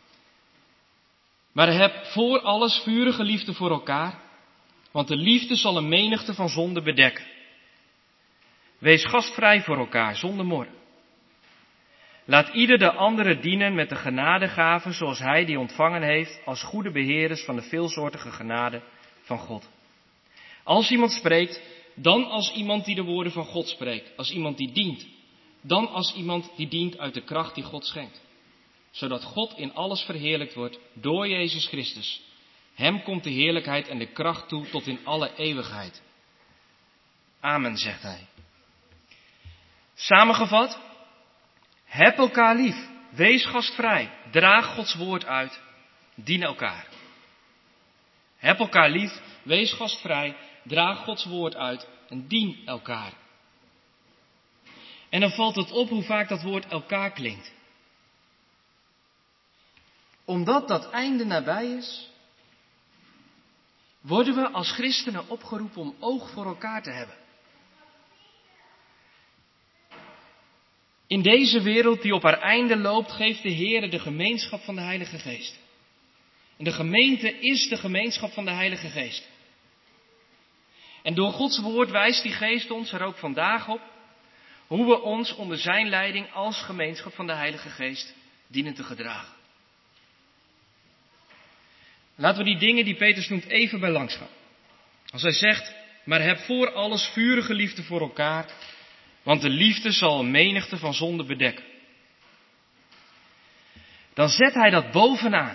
Maar heb voor alles vurige liefde voor elkaar, want de liefde zal een menigte van zonden bedekken. Wees gastvrij voor elkaar, zonder mor. Laat ieder de andere dienen met de genadegaven zoals hij die ontvangen heeft, als goede beheerders van de veelsoortige genade van God. Als iemand spreekt, dan als iemand die de woorden van God spreekt. Als iemand die dient, dan als iemand die dient uit de kracht die God schenkt. Zodat God in alles verheerlijkt wordt door Jezus Christus. Hem komt de heerlijkheid en de kracht toe tot in alle eeuwigheid. Amen, zegt hij. Samengevat, heb elkaar lief, wees gastvrij, draag Gods woord uit, dien elkaar. Heb elkaar lief, wees gastvrij, draag Gods woord uit en dien elkaar. En dan valt het op hoe vaak dat woord elkaar klinkt. Omdat dat einde nabij is, worden we als christenen opgeroepen om oog voor elkaar te hebben. In deze wereld die op haar einde loopt, geeft de Heer de gemeenschap van de Heilige Geest. En de gemeente is de gemeenschap van de Heilige Geest. En door Gods woord wijst die Geest ons er ook vandaag op hoe we ons onder zijn leiding als gemeenschap van de Heilige Geest dienen te gedragen. Laten we die dingen die Petrus noemt even bij langs gaan. Als hij zegt, maar heb voor alles vurige liefde voor elkaar, want de liefde zal een menigte van zonden bedekken. dan zet hij dat bovenaan.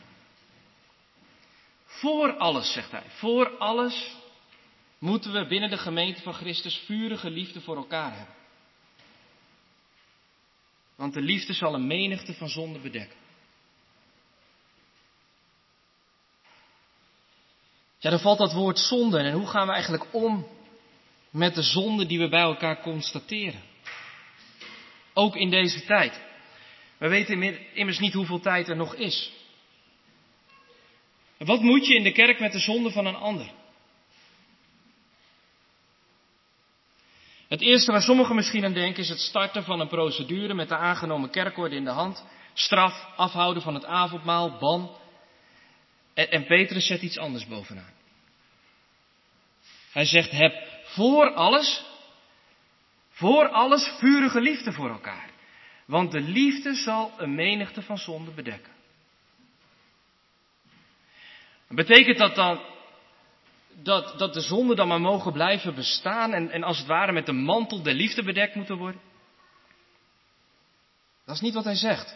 Voor alles, zegt hij, voor alles moeten we binnen de gemeente van Christus vurige liefde voor elkaar hebben. Want de liefde zal een menigte van zonden bedekken. Ja, dan valt dat woord zonde. En hoe gaan we eigenlijk om met de zonden die we bij elkaar constateren? Ook in deze tijd. We weten immers niet hoeveel tijd er nog is. Wat moet je in de kerk met de zonde van een ander? Het eerste waar sommigen misschien aan denken is het starten van een procedure met de aangenomen kerkorde in de hand. Straf, afhouden van het avondmaal, ban. En Petrus zet iets anders bovenaan. Hij zegt, heb voor alles vurige liefde voor elkaar. Want de liefde zal een menigte van zonden bedekken. Betekent dat dan dat de zonden dan maar mogen blijven bestaan en als het ware met de mantel der liefde bedekt moeten worden? Dat is niet wat hij zegt.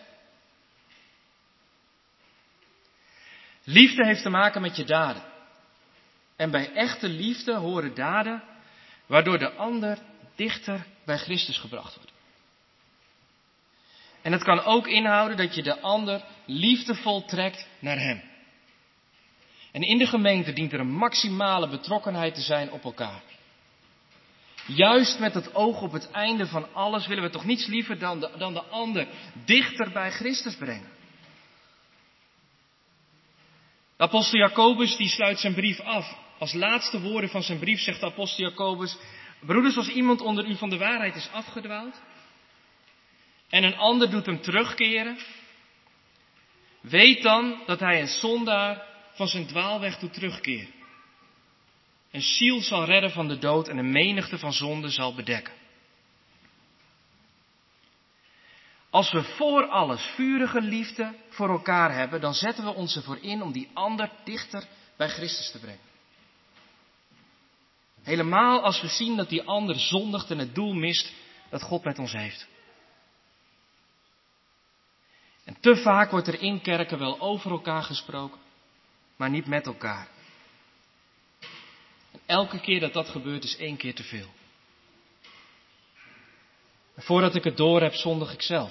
Liefde heeft te maken met je daden. En bij echte liefde horen daden waardoor de ander dichter bij Christus gebracht wordt. En het kan ook inhouden dat je de ander liefdevol trekt naar hem. En in de gemeente dient er een maximale betrokkenheid te zijn op elkaar. Juist met het oog op het einde van alles willen we toch niets liever dan de ander dichter bij Christus brengen. De apostel Jacobus die sluit zijn brief af. Als laatste woorden van zijn brief zegt de apostel Jacobus: broeders, als iemand onder u van de waarheid is afgedwaald en een ander doet hem terugkeren, weet dan dat hij een zondaar van zijn dwaalweg doet terugkeren. Een ziel zal redden van de dood en een menigte van zonden zal bedekken. Als we voor alles vurige liefde voor elkaar hebben, dan zetten we ons ervoor in om die ander dichter bij Christus te brengen. Helemaal als we zien dat die ander zondigt en het doel mist dat God met ons heeft. En te vaak wordt er in kerken wel over elkaar gesproken, maar niet met elkaar. En elke keer dat dat gebeurt is 1 keer te veel. En voordat ik het door heb, zondig ik zelf.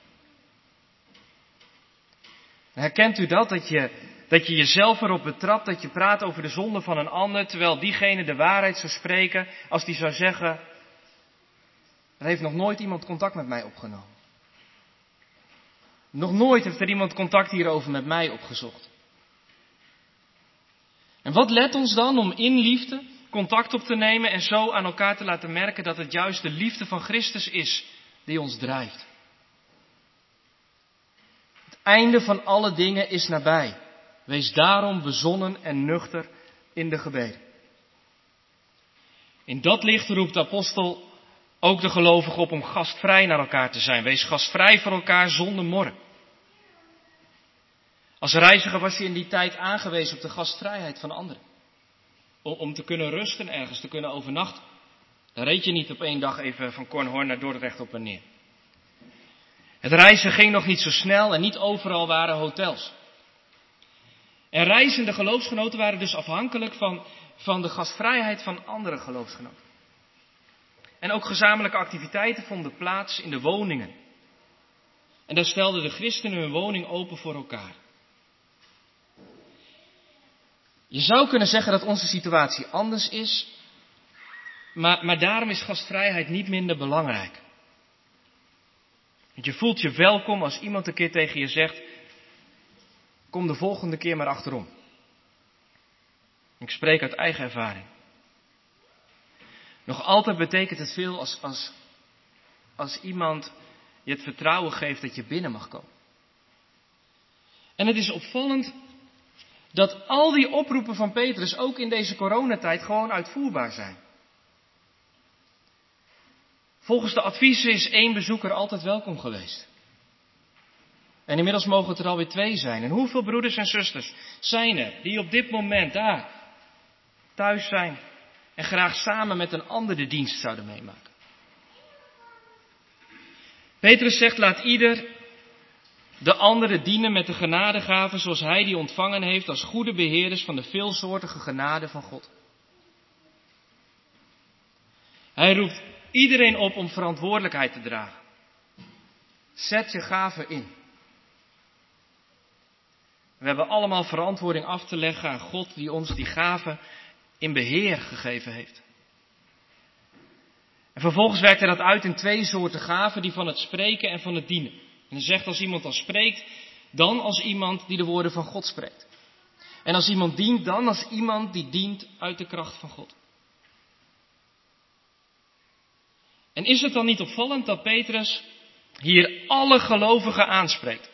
En herkent u dat je jezelf erop betrapt dat je praat over de zonde van een ander, terwijl diegene de waarheid zou spreken als die zou zeggen: er heeft nog nooit iemand contact met mij opgenomen. Nog nooit heeft er iemand contact hierover met mij opgezocht. En wat let ons dan om in liefde contact op te nemen en zo aan elkaar te laten merken dat het juist de liefde van Christus is die ons drijft. Het einde van alle dingen is nabij. Wees daarom bezonnen en nuchter in de gebeden. In dat licht roept de apostel ook de gelovigen op om gastvrij naar elkaar te zijn. Wees gastvrij voor elkaar zonder morren. Als reiziger was je in die tijd aangewezen op de gastvrijheid van anderen. Om te kunnen rusten ergens, te kunnen overnachten. Dan reed je niet op 1 dag even van Kornhorn naar Dordrecht op en neer. Het reizen ging nog niet zo snel en niet overal waren hotels. En reizende geloofsgenoten waren dus afhankelijk van de gastvrijheid van andere geloofsgenoten. En ook gezamenlijke activiteiten vonden plaats in de woningen. En daar stelden de christenen hun woning open voor elkaar. Je zou kunnen zeggen dat onze situatie anders is, maar daarom is gastvrijheid niet minder belangrijk. Want je voelt je welkom als iemand een keer tegen je zegt: kom de volgende keer maar achterom. Ik spreek uit eigen ervaring. Nog altijd betekent het veel als iemand je het vertrouwen geeft dat je binnen mag komen. En het is opvallend dat al die oproepen van Petrus ook in deze coronatijd gewoon uitvoerbaar zijn. Volgens de adviezen is 1 bezoeker altijd welkom geweest. En inmiddels mogen het er alweer 2 zijn. En hoeveel broeders en zusters zijn er die op dit moment daar thuis zijn en graag samen met een ander de dienst zouden meemaken? Petrus zegt: laat ieder De anderen dienen met de genadegaven zoals hij die ontvangen heeft als goede beheerders van de veelsoortige genade van God. Hij roept iedereen op om verantwoordelijkheid te dragen. Zet je gaven in. We hebben allemaal verantwoording af te leggen aan God die ons die gaven in beheer gegeven heeft. En vervolgens werkt hij dat uit in 2 soorten gaven, die van het spreken en van het dienen. En hij zegt als iemand dan spreekt, dan als iemand die de woorden van God spreekt. En als iemand dient, dan als iemand die dient uit de kracht van God. En is het dan niet opvallend dat Petrus hier alle gelovigen aanspreekt?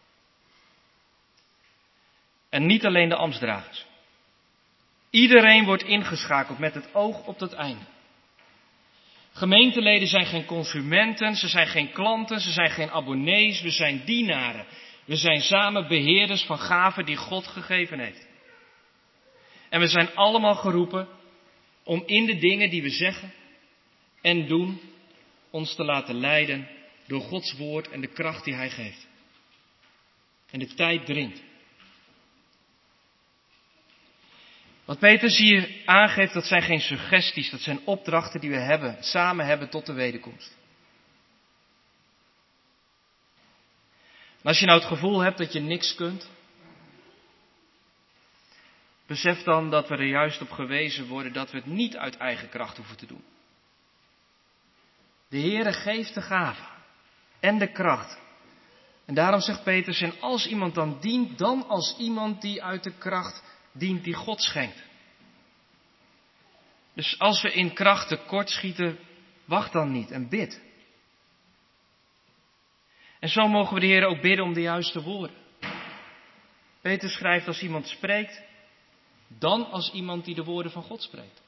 En niet alleen de ambtsdragers. Iedereen wordt ingeschakeld met het oog op het einde. Gemeenteleden zijn geen consumenten, ze zijn geen klanten, ze zijn geen abonnees, we zijn dienaren. We zijn samen beheerders van gaven die God gegeven heeft. En we zijn allemaal geroepen om in de dingen die we zeggen en doen, ons te laten leiden door Gods woord en de kracht die Hij geeft. En de tijd dringt. Wat Petrus hier aangeeft, dat zijn geen suggesties, dat zijn opdrachten die we samen hebben tot de wederkomst. En als je nou het gevoel hebt dat je niks kunt, besef dan dat we er juist op gewezen worden dat we het niet uit eigen kracht hoeven te doen. De Heere geeft de gave en de kracht. En daarom zegt Petrus, en als iemand dan dient, dan als iemand die uit de kracht dient die God schenkt. Dus als we in kracht tekort schieten, wacht dan niet en bid. En zo mogen we de Heer ook bidden om de juiste woorden. Petrus schrijft als iemand spreekt, dan als iemand die de woorden van God spreekt.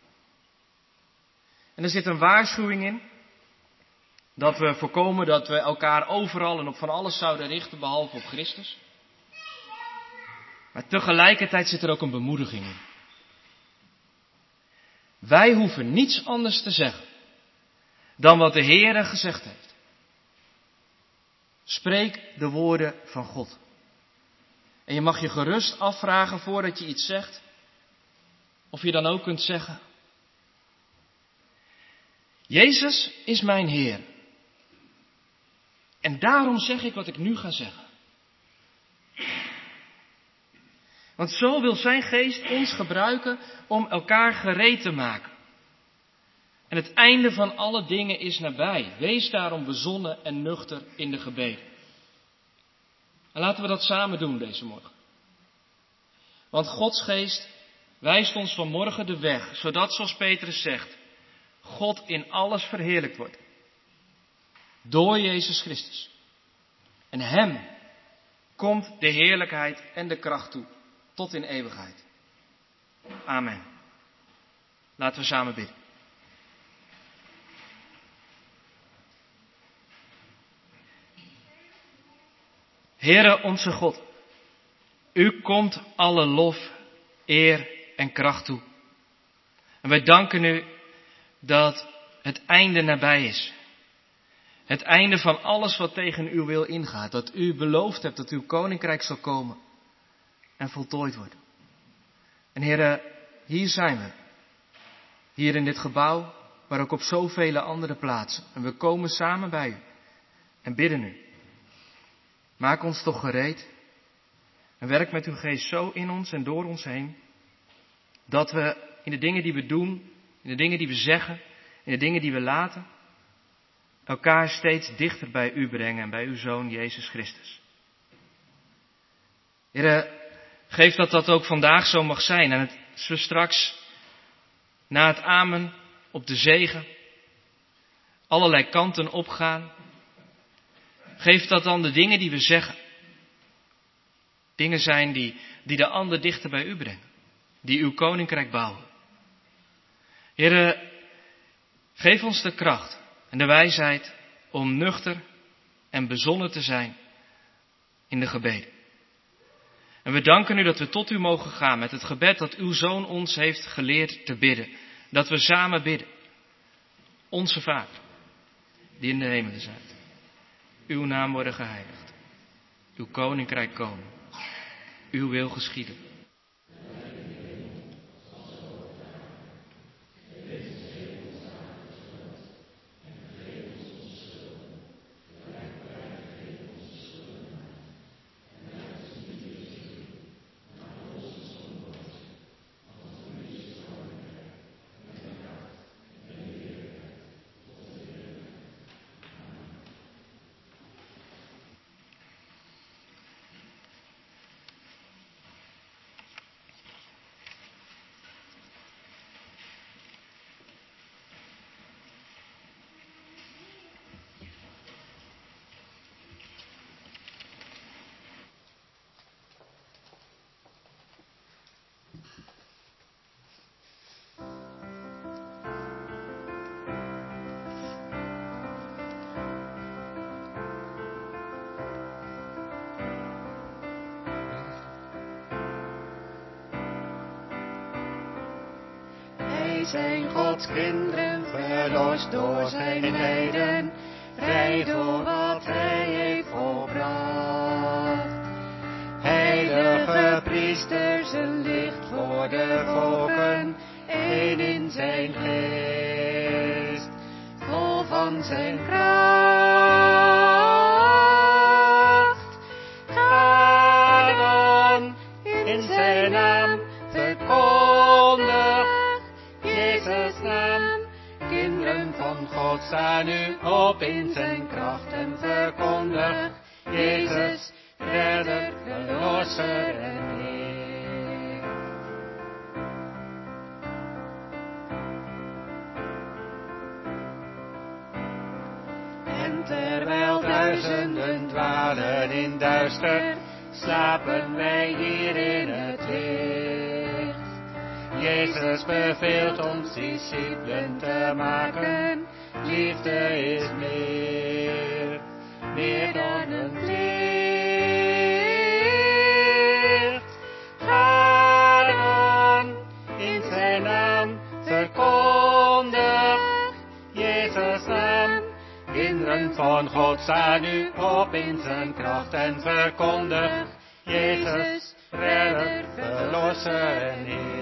En er zit een waarschuwing in, dat we voorkomen dat we elkaar overal en op van alles zouden richten, behalve op Christus. Maar tegelijkertijd zit er ook een bemoediging in. Wij hoeven niets anders te zeggen dan wat de Heere gezegd heeft. Spreek de woorden van God. En je mag je gerust afvragen voordat je iets zegt, of je dan ook kunt zeggen, Jezus is mijn Heer. En daarom zeg ik wat ik nu ga zeggen. Want zo wil zijn geest ons gebruiken om elkaar gereed te maken. En het einde van alle dingen is nabij. Wees daarom bezonnen en nuchter in de gebeden. En laten we dat samen doen deze morgen. Want Gods geest wijst ons vanmorgen de weg, zodat, zoals Petrus zegt, God in alles verheerlijkt wordt. Door Jezus Christus. En Hem komt de heerlijkheid en de kracht toe. Tot in eeuwigheid. Amen. Laten we samen bidden. Heere onze God, U komt alle lof, eer en kracht toe. En wij danken U dat het einde nabij is. Het einde van alles wat tegen Uw wil ingaat. Dat U beloofd hebt dat Uw koninkrijk zal komen en voltooid worden. En Heere, hier zijn we. Hier in dit gebouw, maar ook op zoveel andere plaatsen. En we komen samen bij U en bidden U. Maak ons toch gereed en werk met Uw geest zo in ons en door ons heen, dat we in de dingen die we doen, in de dingen die we zeggen, in de dingen die we laten, elkaar steeds dichter bij U brengen en bij Uw Zoon Jezus Christus. Heere, geef dat dat ook vandaag zo mag zijn. En als we straks na het amen op de zegen allerlei kanten opgaan, geef dat dan de dingen die we zeggen. Dingen zijn die de ander dichter bij U brengen. Die Uw koninkrijk bouwen. Heere, geef ons de kracht en de wijsheid om nuchter en bezonnen te zijn in de gebeden. En we danken U dat we tot U mogen gaan met het gebed dat Uw Zoon ons heeft geleerd te bidden. Dat we samen bidden. Onze Vader, die in de hemelen zijt. Uw naam worden geheiligd. Uw koninkrijk komen. Uw wil geschieden. Zijn Gods kinderen, verlost door zijn lijden, vrij door wat hij heeft volbracht. Heilige priesters, een licht voor de volken, één in zijn geest, vol van zijn kracht. Ga dan in zijn naam, verkondig Jezus' naam. Kinderen van God, sta nu op in zijn kracht en verkondig Jezus, redder, verlosser en Heer. En terwijl duizenden dwalen in duister, slapen wij hier in het licht. Jezus beveelt ons discipelen te maken. Liefde is meer dan een plicht. Ga dan in zijn naam, verkondig Jezus' naam. Kinderen van God, sta nu op in zijn kracht en verkondig Jezus, redder, verlosser en Heer.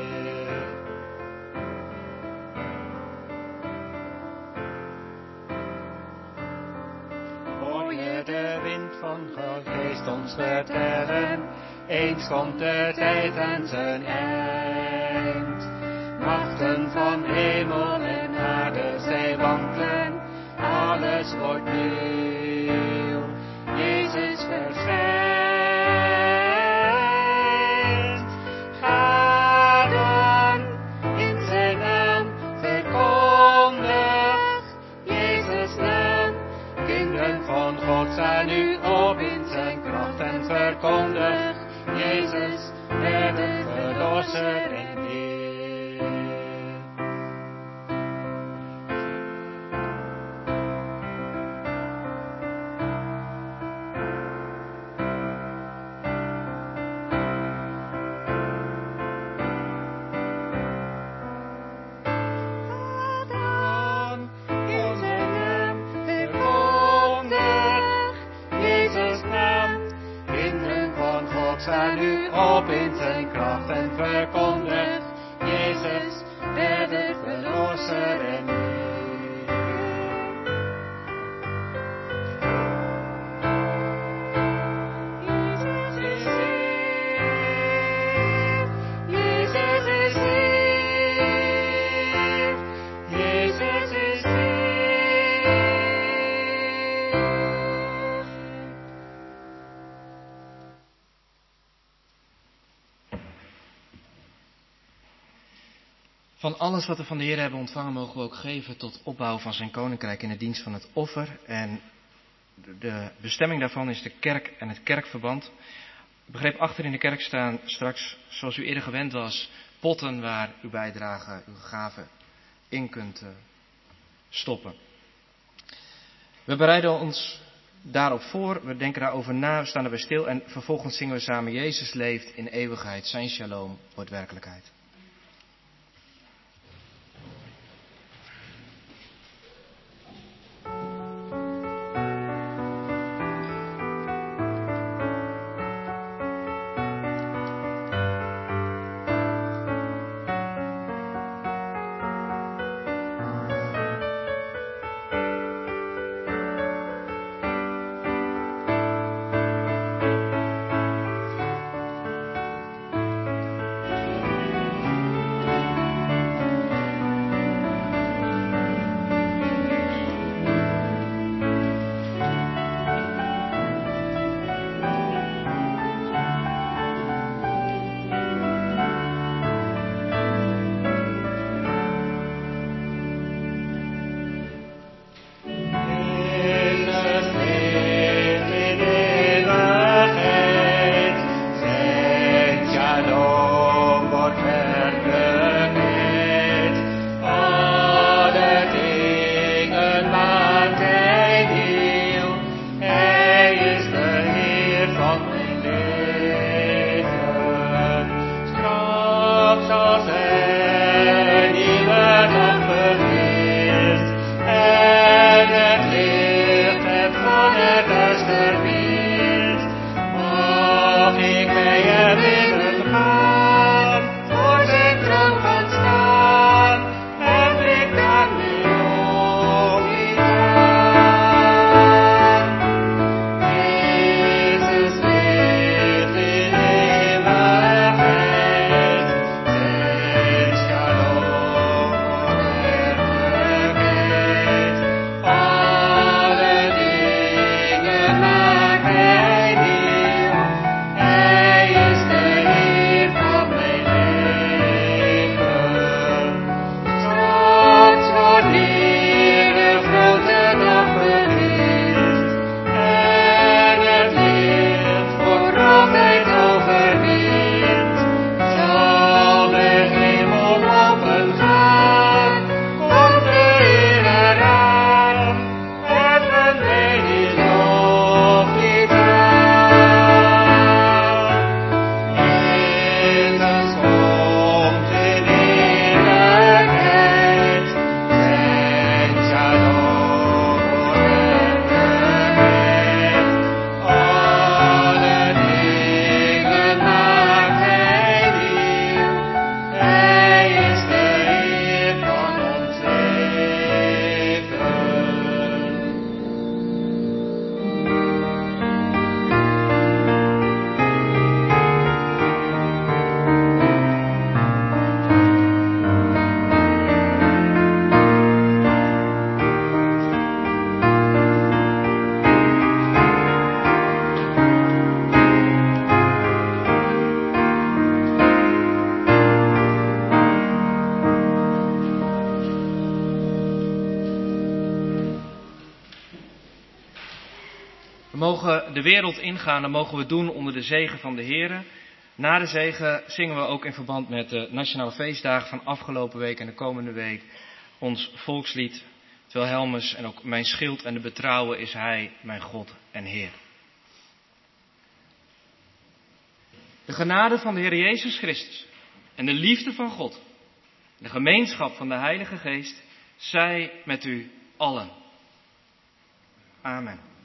De wind van geest ons vertellen, eens komt de tijd aan zijn eind. Machten van hemel en aarde, zij wankelen, alles wordt nieuw. Jezus verschijnt. Ga dan in zijn naam, verkondig Jezus' naam. Kinderen van God, sta nu op in zijn kracht en verkondig Jezus, redder, verlosser en Heer. Sta nu op in zijn kracht en verkondig Jezus, redder, verlosser en Heer. Jezus is Heer, Jezus is Heer, Jezus is Heer. Van alles wat we van de Heer hebben ontvangen, mogen we ook geven tot opbouw van zijn koninkrijk in de dienst van het offer. En de bestemming daarvan is de kerk en het kerkverband. Ik begreep achter in de kerk staan straks, zoals u eerder gewend was, potten waar uw bijdrage, uw gave in kunt stoppen. We bereiden ons daarop voor, we denken daarover na, we staan erbij stil en vervolgens zingen we samen Jezus leeft in eeuwigheid, zijn shalom wordt werkelijkheid. We mogen de wereld ingaan, dat mogen we doen onder de zegen van de Heer. Na de zegen zingen we ook in verband met de nationale feestdagen van afgelopen week en de komende week ons volkslied. Het Wilhelmus en ook mijn schild en de betrouwen is Hij, mijn God en Heer. De genade van de Heer Jezus Christus en de liefde van God, de gemeenschap van de Heilige Geest, zij met u allen. Amen.